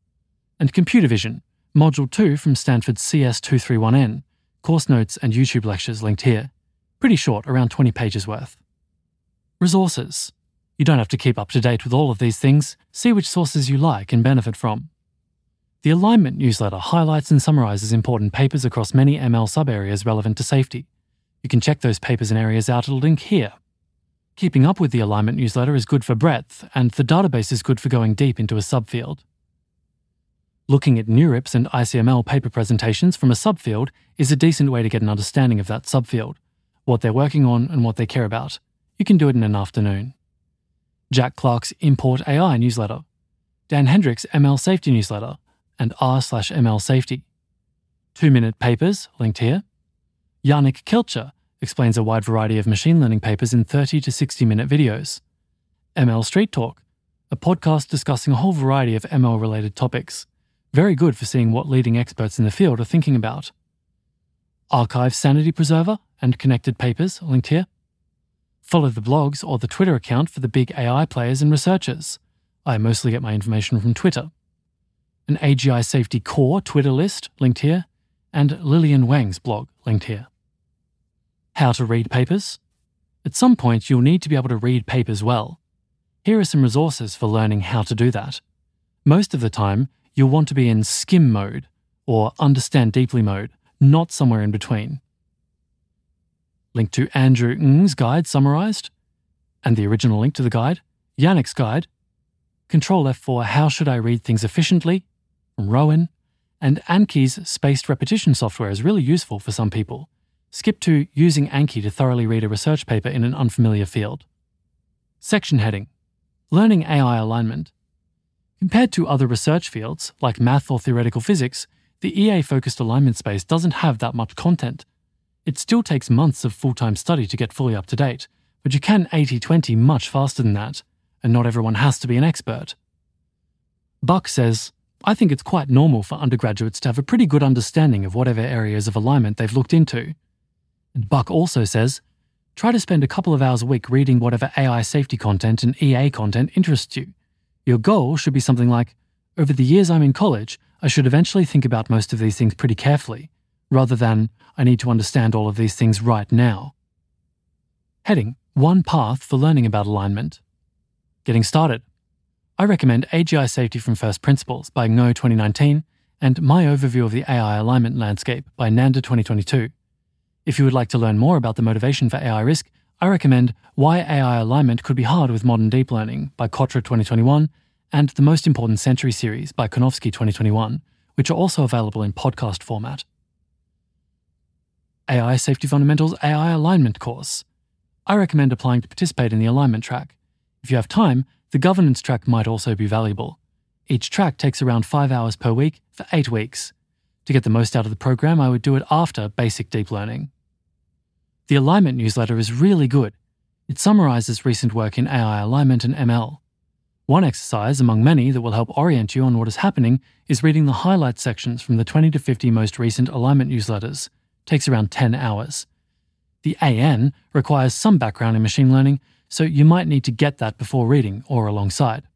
And computer vision, Module two from Stanford's C S two thirty-one N, course notes and YouTube lectures linked here. Pretty short, around twenty pages worth. Resources. You don't have to keep up to date with all of these things, see which sources you like and benefit from. The Alignment newsletter highlights and summarizes important papers across many M L sub-areas relevant to safety. You can check those papers and areas out at a link here. Keeping up with the Alignment newsletter is good for breadth, and the database is good for going deep into a subfield. Looking at NeurIPS and I C M L paper presentations from a subfield is a decent way to get an understanding of that subfield, what they're working on and what they care about. You can do it in an afternoon. Jack Clark's Import A I newsletter, Dan Hendryck's M L Safety newsletter, and r slash M L Safety. Two-minute papers, linked here. Yannick Kilcher explains a wide variety of machine learning papers in thirty to sixty minute videos. M L Street Talk, a podcast discussing a whole variety of M L-related topics. Very good for seeing what leading experts in the field are thinking about. Archive Sanity Preserver and connected papers, linked here. Follow the blogs or the Twitter account for the big A I players and researchers. I mostly get my information from Twitter. An A G I Safety Core Twitter list, linked here. And Lillian Wang's blog, linked here. How to read papers. At some point, you'll need to be able to read papers well. Here are some resources for learning how to do that. Most of the time, you'll want to be in skim mode or understand deeply mode, not somewhere in between. Link to Andrew Ng's guide summarized, and the original link to the guide, Yannick's guide, Control F for How Should I Read Things Efficiently, from Rowan, and Anki's spaced repetition software is really useful for some people. Skip to Using Anki to thoroughly read a research paper in an unfamiliar field. Section heading. Learning A I alignment. Compared to other research fields, like math or theoretical physics, the E A-focused alignment space doesn't have that much content. It still takes months of full-time study to get fully up to date, but you can eighty twenty much faster than that, and not everyone has to be an expert. Buck says, I think it's quite normal for undergraduates to have a pretty good understanding of whatever areas of alignment they've looked into. And Buck also says, try to spend a couple of hours a week reading whatever A I safety content and E A content interests you. Your goal should be something like, over the years I'm in college, I should eventually think about most of these things pretty carefully, rather than, I need to understand all of these things right now. Heading, One Path for Learning About Alignment. Getting started. I recommend A G I Safety from First Principles by Ngo twenty nineteen and My Overview of the A I Alignment Landscape by Nanda twenty twenty-two. If you would like to learn more about the motivation for A I risk, I recommend Why A I Alignment Could Be Hard with Modern Deep Learning by Kotra twenty twenty-one and The Most Important Century series by Konofsky twenty twenty-one, which are also available in podcast format. A I Safety Fundamentals A I Alignment course. I recommend applying to participate in the alignment track. If you have time, the governance track might also be valuable. Each track takes around five hours per week for eight weeks. To get the most out of the program, I would do it after basic deep learning. The alignment newsletter is really good. It summarizes recent work in A I alignment and M L. One exercise, among many, that will help orient you on what is happening is reading the highlight sections from the twenty to fifty most recent alignment newsletters. It takes around ten hours. The A N requires some background in machine learning, so you might need to get that before reading or alongside.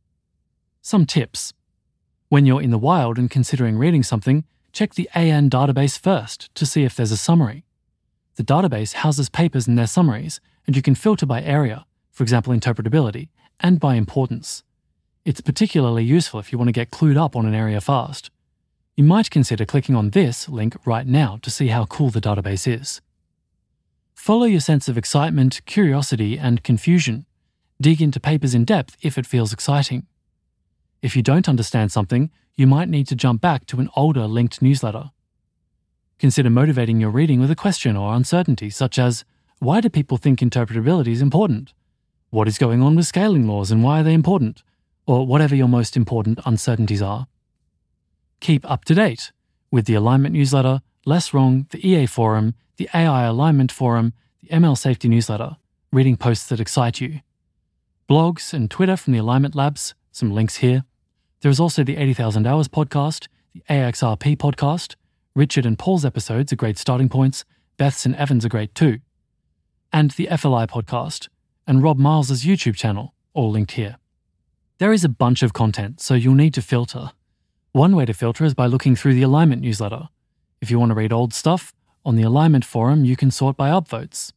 Some tips. When you're in the wild and considering reading something, check the A N database first to see if there's a summary. The database houses papers and their summaries, and you can filter by area, for example interpretability, and by importance. It's particularly useful if you want to get clued up on an area fast. You might consider clicking on this link right now to see how cool the database is. Follow your sense of excitement, curiosity, and confusion. Dig into papers in depth if it feels exciting. If you don't understand something, you might need to jump back to an older linked newsletter. Consider motivating your reading with a question or uncertainty, such as, why do people think interpretability is important? What is going on with scaling laws and why are they important? Or whatever your most important uncertainties are. Keep up to date with the Alignment newsletter, Less Wrong, the E A Forum, the A I Alignment Forum, the M L Safety newsletter, reading posts that excite you. Blogs and Twitter from the Alignment Labs, some links here. There is also the eighty thousand Hours podcast, the A X R P podcast. Richard and Paul's episodes are great starting points, Beth's and Evan's are great too. And the F L I podcast, and Rob Miles's YouTube channel, all linked here. There is a bunch of content, so you'll need to filter. One way to filter is by looking through the Alignment newsletter. If you want to read old stuff, on the Alignment forum you can sort by upvotes.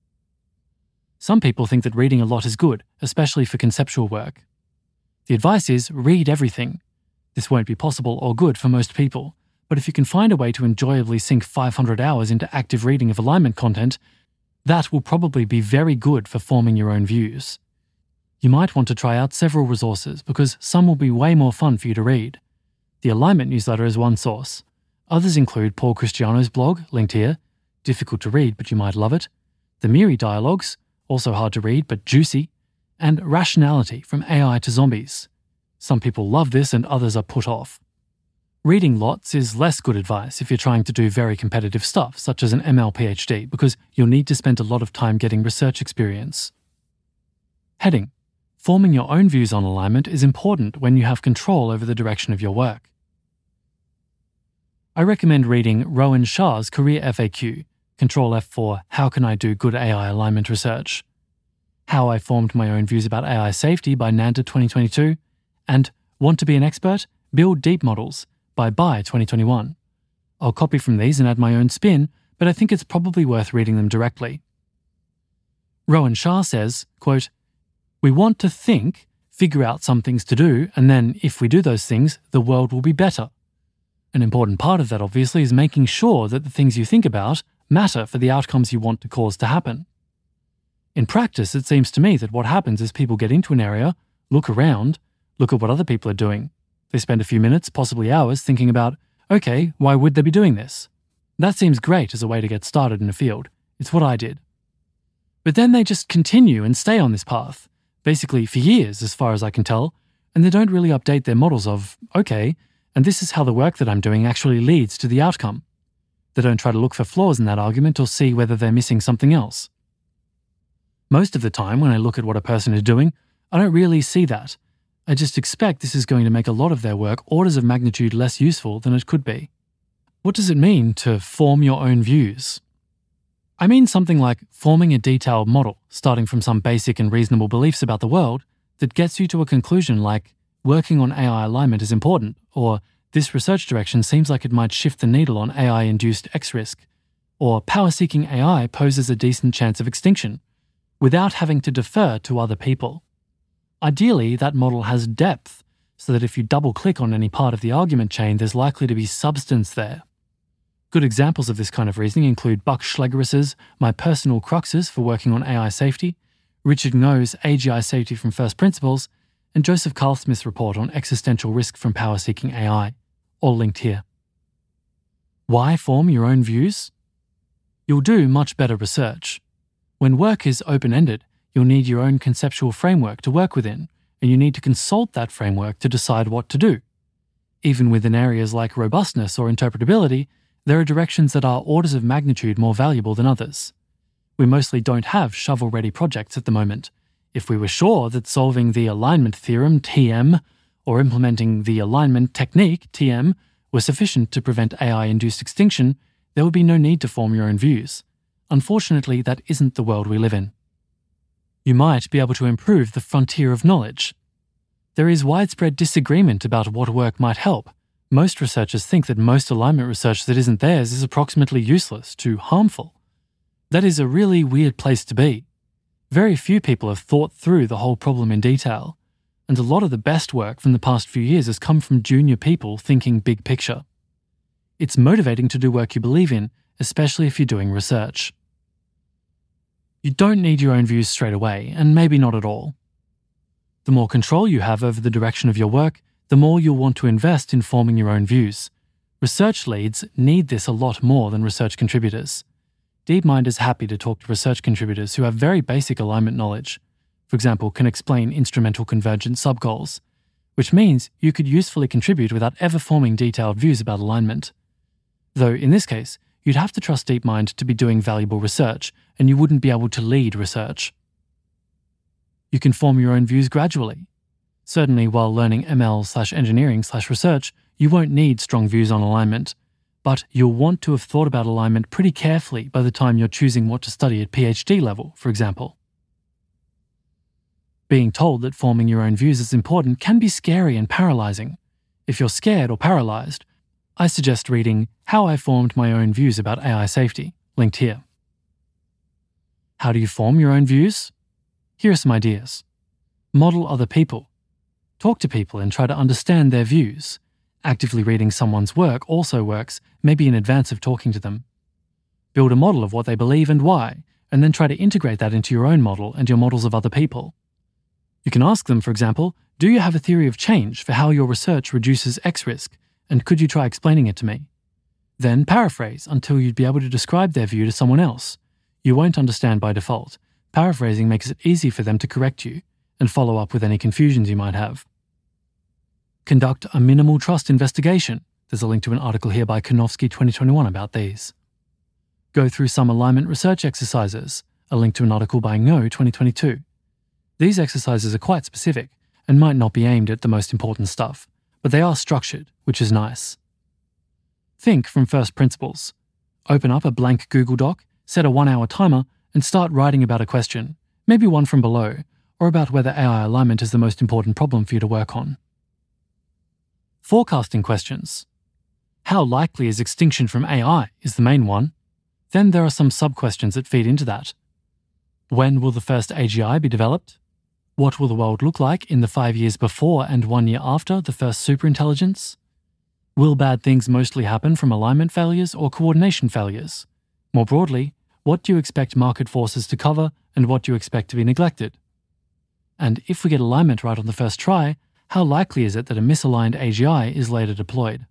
Some people think that reading a lot is good, especially for conceptual work. The advice is read everything. This won't be possible or good for most people, but if you can find a way to enjoyably sink five hundred hours into active reading of alignment content, that will probably be very good for forming your own views. You might want to try out several resources because some will be way more fun for you to read. The Alignment newsletter is one source. Others include Paul Christiano's blog, linked here, difficult to read but you might love it, the Miri dialogues, also hard to read but juicy, and Rationality from A I to Zombies. Some people love this and others are put off. Reading lots is less good advice if you're trying to do very competitive stuff, such as an M L PhD, because you'll need to spend a lot of time getting research experience. Heading. Forming your own views on alignment is important when you have control over the direction of your work. I recommend reading Rowan Shah's Career F A Q, Control F for How Can I Do Good A I Alignment Research, How I Formed My Own Views About A I Safety by Nanda twenty twenty-two, and Want to Be an Expert? Build Deep Models by Bai twenty twenty-one. I'll copy from these and add my own spin, but I think it's probably worth reading them directly. Rowan Shah says, quote, "We want to think, figure out some things to do, and then, if we do those things, the world will be better. An important part of that, obviously, is making sure that the things you think about matter for the outcomes you want to cause to happen. In practice, it seems to me that what happens is people get into an area, look around, look at what other people are doing. They spend a few minutes, possibly hours, thinking about, okay, why would they be doing this? That seems great as a way to get started in a field. It's what I did. But then they just continue and stay on this path, basically for years as far as I can tell, and they don't really update their models of, okay, and this is how the work that I'm doing actually leads to the outcome. They don't try to look for flaws in that argument or see whether they're missing something else. Most of the time when I look at what a person is doing, I don't really see that. I just expect this is going to make a lot of their work orders of magnitude less useful than it could be. What does it mean to form your own views? I mean something like forming a detailed model, starting from some basic and reasonable beliefs about the world, that gets you to a conclusion like, working on A I alignment is important, or this research direction seems like it might shift the needle on A I-induced X risk, or power-seeking A I poses a decent chance of extinction, without having to defer to other people. Ideally, that model has depth, so that if you double-click on any part of the argument chain, there's likely to be substance there. Good examples of this kind of reasoning include Buck Schlegeris's My Personal Cruxes for Working on A I Safety, Richard Ngo's A G I Safety from First Principles, and Joseph Carlsmith's report on existential risk from power-seeking A I, all linked here. Why form your own views? You'll do much better research. When work is open-ended, you'll need your own conceptual framework to work within, and you need to consult that framework to decide what to do. Even within areas like robustness or interpretability, there are directions that are orders of magnitude more valuable than others. We mostly don't have shovel-ready projects at the moment. If we were sure that solving the alignment theorem, T M, or implementing the alignment technique, T M, were sufficient to prevent A I-induced extinction, there would be no need to form your own views. Unfortunately, that isn't the world we live in. You might be able to improve the frontier of knowledge. There is widespread disagreement about what work might help. Most researchers think that most alignment research that isn't theirs is approximately useless to harmful. That is a really weird place to be. Very few people have thought through the whole problem in detail, and a lot of the best work from the past few years has come from junior people thinking big picture. It's motivating to do work you believe in, especially if you're doing research. You don't need your own views straight away, and maybe not at all. The more control you have over the direction of your work, the more you'll want to invest in forming your own views. Research leads need this a lot more than research contributors. DeepMind is happy to talk to research contributors who have very basic alignment knowledge, for example, can explain instrumental convergent subgoals, which means you could usefully contribute without ever forming detailed views about alignment. Though in this case, you'd have to trust DeepMind to be doing valuable research, and you wouldn't be able to lead research. You can form your own views gradually. Certainly, while learning M L slash engineering slash research, you won't need strong views on alignment, but you'll want to have thought about alignment pretty carefully by the time you're choosing what to study at PhD level, for example. Being told that forming your own views is important can be scary and paralyzing. If you're scared or paralyzed, I suggest reading How I Formed My Own Views About A I Safety, linked here. How do you form your own views? Here are some ideas. Model other people. Talk to people and try to understand their views. Actively reading someone's work also works, maybe in advance of talking to them. Build a model of what they believe and why, and then try to integrate that into your own model and your models of other people. You can ask them, for example, do you have a theory of change for how your research reduces X risk, and could you try explaining it to me? Then paraphrase until you'd be able to describe their view to someone else. You won't understand by default. Paraphrasing makes it easy for them to correct you and follow up with any confusions you might have. Conduct a minimal trust investigation. There's a link to an article here by Konofsky twenty twenty-one about these. Go through some alignment research exercises. A link to an article by Ngo twenty twenty-two. These exercises are quite specific and might not be aimed at the most important stuff, but they are structured, which is nice. Think from first principles. Open up a blank Google Doc, set a one-hour timer, and start writing about a question, maybe one from below, or about whether A I alignment is the most important problem for you to work on. Forecasting questions. How likely is extinction from A I is the main one. Then there are some sub-questions that feed into that. When will the first A G I be developed? What will the world look like in the five years before and one year after the first superintelligence? Will bad things mostly happen from alignment failures or coordination failures? More broadly, what do you expect market forces to cover and what do you expect to be neglected? And if we get alignment right on the first try, how likely is it that a misaligned A G I is later deployed?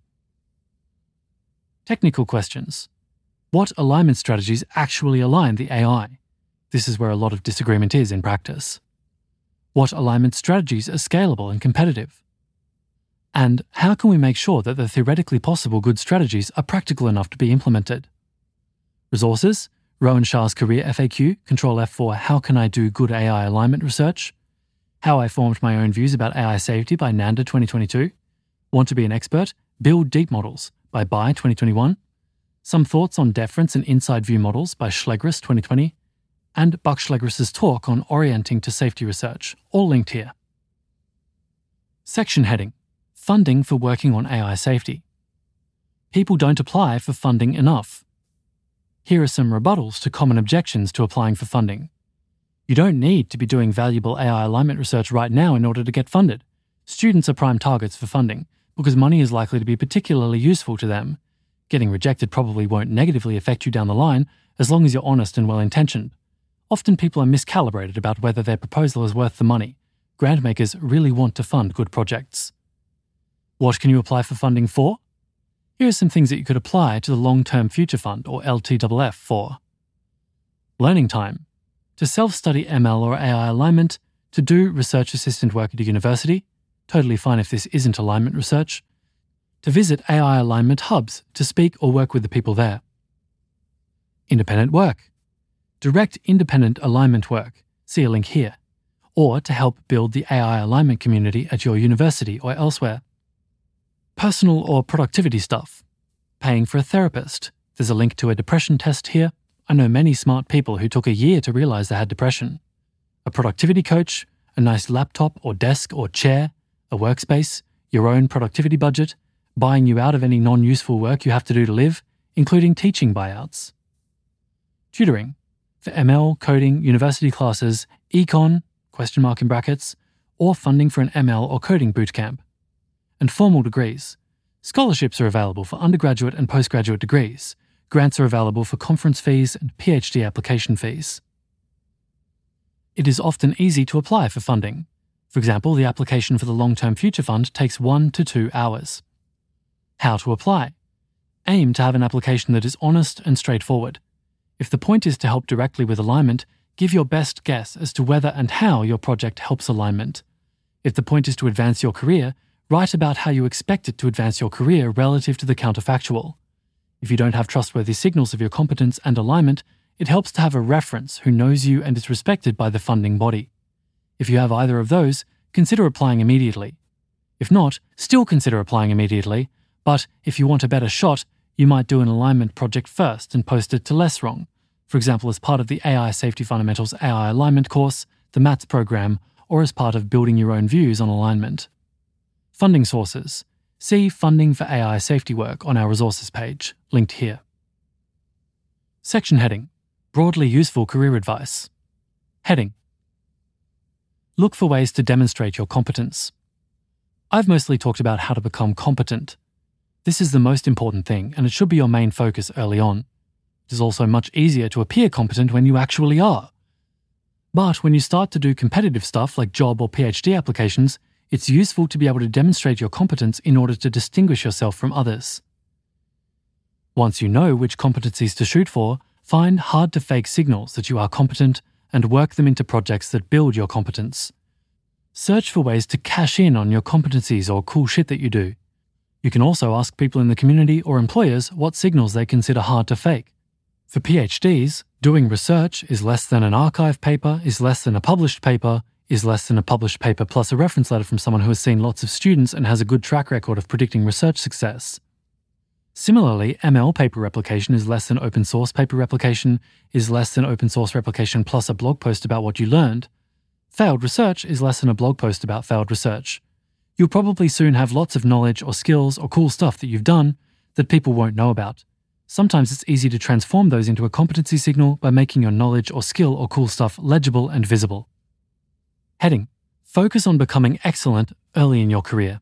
Technical questions. What alignment strategies actually align the A I? This is where a lot of disagreement is in practice. What alignment strategies are scalable and competitive? And how can we make sure that the theoretically possible good strategies are practical enough to be implemented? Resources. Rowan Shah's Career F A Q, Control F for How Can I Do Good A I Alignment Research? How I Formed My Own Views About A I Safety by Nanda twenty twenty-two. Want to be an expert? Build Deep Models by Bai twenty twenty-one. Some Thoughts on Deference and Inside View Models by Schlegeris twenty twenty. And Buck Schlegeris's talk on Orienting to Safety Research, all linked here. Section heading. Funding for working on A I safety. People don't apply for funding enough. Here are some rebuttals to common objections to applying for funding. You don't need to be doing valuable A I alignment research right now in order to get funded. Students are prime targets for funding because money is likely to be particularly useful to them. Getting rejected probably won't negatively affect you down the line as long as you're honest and well-intentioned. Often people are miscalibrated about whether their proposal is worth the money. Grant makers really want to fund good projects. What can you apply for funding for? Here are some things that you could apply to the Long-Term Future Fund, or L T F F, for. Learning time. To self-study M L or A I alignment, to do research assistant work at a university, totally fine if this isn't alignment research, to visit A I alignment hubs to speak or work with the people there. Independent work. Direct independent alignment work, see a link here, or to help build the A I alignment community at your university or elsewhere. Personal or productivity stuff. Paying for a therapist. There's a link to a depression test here. I know many smart people who took a year to realize they had depression. A productivity coach, a nice laptop or desk or chair, a workspace, your own productivity budget, buying you out of any non-useful work you have to do to live, including teaching buyouts. Tutoring. For M L, coding, university classes, econ, question mark in brackets, or funding for an M L or coding bootcamp. And formal degrees. Scholarships are available for undergraduate and postgraduate degrees. Grants are available for conference fees and PhD application fees. It is often easy to apply for funding. For example, the application for the Long-Term Future Fund takes one to two hours. How to apply? Aim to have an application that is honest and straightforward. If the point is to help directly with alignment, give your best guess as to whether and how your project helps alignment. If the point is to advance your career, write about how you expect it to advance your career relative to the counterfactual. If you don't have trustworthy signals of your competence and alignment, it helps to have a reference who knows you and is respected by the funding body. If you have either of those, consider applying immediately. If not, still consider applying immediately, but if you want a better shot, you might do an alignment project first and post it to Less Wrong, for example as part of the A I Safety Fundamentals A I Alignment course, the MATS program, or as part of building your own views on alignment. Funding sources. See Funding for A I Safety Work on our resources page, linked here. Section heading. Broadly useful career advice. Heading. Look for ways to demonstrate your competence. I've mostly talked about how to become competent. This is the most important thing, and it should be your main focus early on. It is also much easier to appear competent when you actually are. But when you start to do competitive stuff like job or PhD applications, it's useful to be able to demonstrate your competence in order to distinguish yourself from others. Once you know which competencies to shoot for, find hard-to-fake signals that you are competent and work them into projects that build your competence. Search for ways to cash in on your competencies or cool shit that you do. You can also ask people in the community or employers what signals they consider hard to fake. For PhDs, doing research is less than an archive paper, is less than a published paper, is less than a published paper plus a reference letter from someone who has seen lots of students and has a good track record of predicting research success. Similarly, M L paper replication is less than open source paper replication, is less than open source replication plus a blog post about what you learned. Failed research is less than a blog post about failed research. You'll probably soon have lots of knowledge or skills or cool stuff that you've done that people won't know about. Sometimes it's easy to transform those into a competency signal by making your knowledge or skill or cool stuff legible and visible. Heading. Focus on becoming excellent early in your career.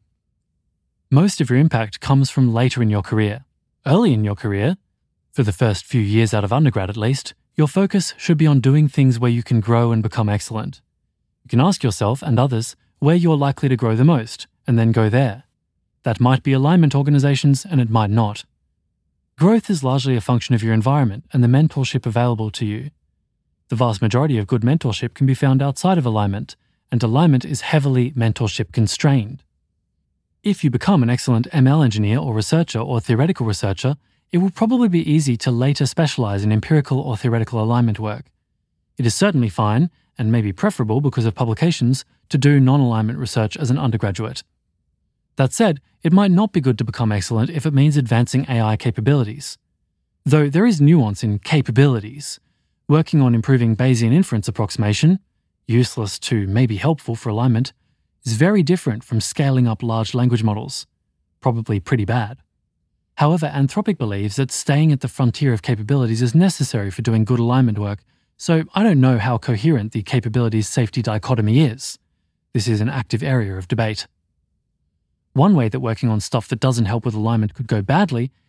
Most of your impact comes from later in your career. Early in your career, for the first few years out of undergrad at least, your focus should be on doing things where you can grow and become excellent. You can ask yourself and others where you're likely to grow the most, and then go there. That might be alignment organizations, and it might not. Growth is largely a function of your environment and the mentorship available to you. The vast majority of good mentorship can be found outside of alignment, and alignment is heavily mentorship constrained. If you become an excellent M L engineer or researcher or theoretical researcher, it will probably be easy to later specialize in empirical or theoretical alignment work. It is certainly fine, and maybe preferable because of publications, to do non-alignment research as an undergraduate. That said, it might not be good to become excellent if it means advancing A I capabilities. Though there is nuance in capabilities. Working on improving Bayesian inference approximation, useless to maybe helpful for alignment, is very different from scaling up large language models, probably pretty bad. However, Anthropic believes that staying at the frontier of capabilities is necessary for doing good alignment work, so I don't know how coherent the capabilities safety dichotomy is. This is an active area of debate. One way that working on stuff that doesn't help with alignment could go badly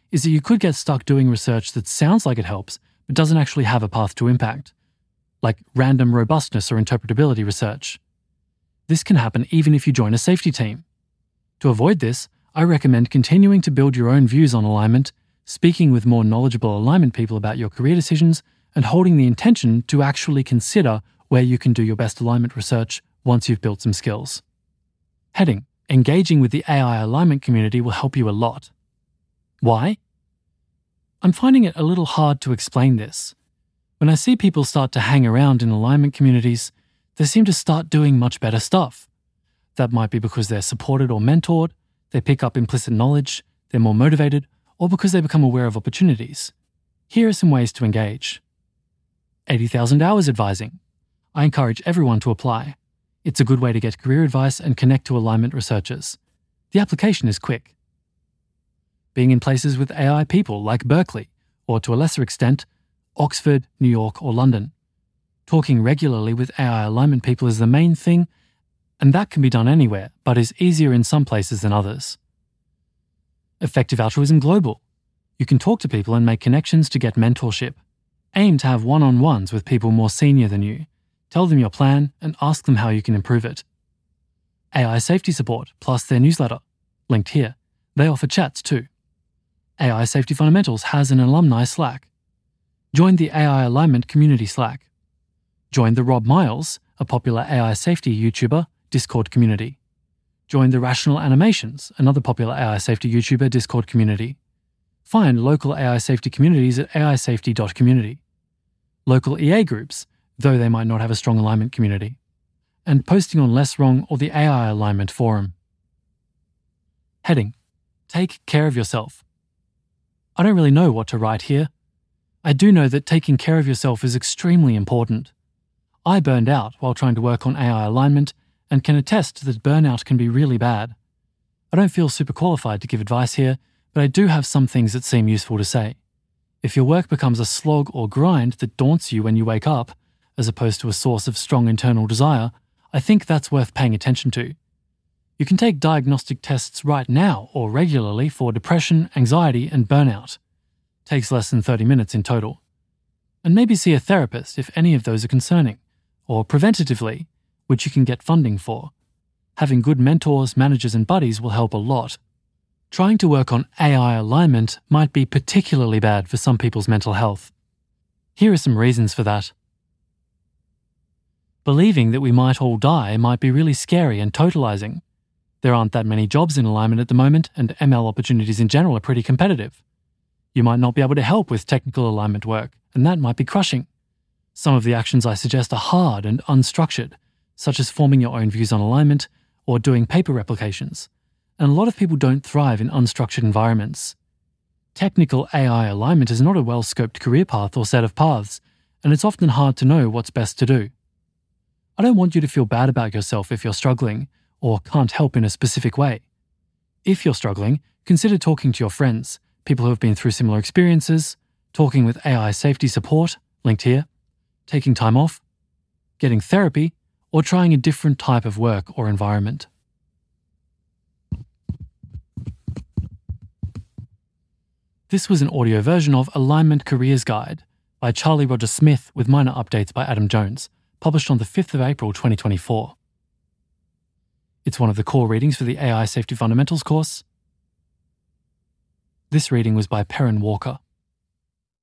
is that you could get stuck doing research that sounds like it helps, but doesn't actually have a path to impact, like random robustness or interpretability research. This can happen even if you join a safety team. To avoid this, I recommend continuing to build your own views on alignment, speaking with more knowledgeable alignment people about your career decisions, and holding the intention to actually consider where you can do your best alignment research once you've built some skills. Heading: engaging with the A I alignment community will help you a lot. Why? I'm finding it a little hard to explain this. When I see people start to hang around in alignment communities, they seem to start doing much better stuff. That might be because they're supported or mentored, they pick up implicit knowledge, they're more motivated, or because they become aware of opportunities. Here are some ways to engage. eighty thousand hours advising. I encourage everyone to apply. It's a good way to get career advice and connect to alignment researchers. The application is quick. Being in places with A I people like Berkeley, or to a lesser extent, Oxford, New York, or London. Talking regularly with A I alignment people is the main thing, and that can be done anywhere, but is easier in some places than others. Effective altruism global. You can talk to people and make connections to get mentorship. Aim to have one-on-ones with people more senior than you. Tell them your plan and ask them how you can improve it. A I safety support plus their newsletter, linked here. They offer chats too. A I Safety Fundamentals has an alumni Slack. Join the A I Alignment Community Slack. Join the Rob Miles, a popular A I safety YouTuber, Discord community. Join the Rational Animations, another popular A I safety YouTuber, Discord community. Find local A I safety communities at a i safety dot community. Local E A groups, though they might not have a strong alignment community. And posting on Less Wrong or the A I Alignment Forum. Heading: take care of yourself. I don't really know what to write here. I do know that taking care of yourself is extremely important. I burned out while trying to work on A I alignment and can attest that burnout can be really bad. I don't feel super qualified to give advice here, but I do have some things that seem useful to say. If your work becomes a slog or grind that daunts you when you wake up, as opposed to a source of strong internal desire, I think that's worth paying attention to. You can take diagnostic tests right now or regularly for depression, anxiety, and burnout. Takes less than thirty minutes in total. And maybe see a therapist if any of those are concerning, or preventatively, which you can get funding for. Having good mentors, managers, and buddies will help a lot. Trying to work on A I alignment might be particularly bad for some people's mental health. Here are some reasons for that. Believing that we might all die might be really scary and totalizing. There aren't that many jobs in alignment at the moment, and M L opportunities in general are pretty competitive. You might not be able to help with technical alignment work, and that might be crushing. Some of the actions I suggest are hard and unstructured, such as forming your own views on alignment or doing paper replications, and a lot of people don't thrive in unstructured environments. Technical A I alignment is not a well-scoped career path or set of paths, and it's often hard to know what's best to do. I don't want you to feel bad about yourself if you're struggling or can't help in a specific way. If you're struggling, consider talking to your friends, people who have been through similar experiences, talking with A I safety support, linked here, taking time off, getting therapy, or trying a different type of work or environment. This was an audio version of Alignment Careers Guide by Charlie Roger Smith with minor updates by Adam Jones, published on the fifth of April twenty twenty-four. It's one of the core readings for the A I Safety Fundamentals course. This reading was by Perrin Walker.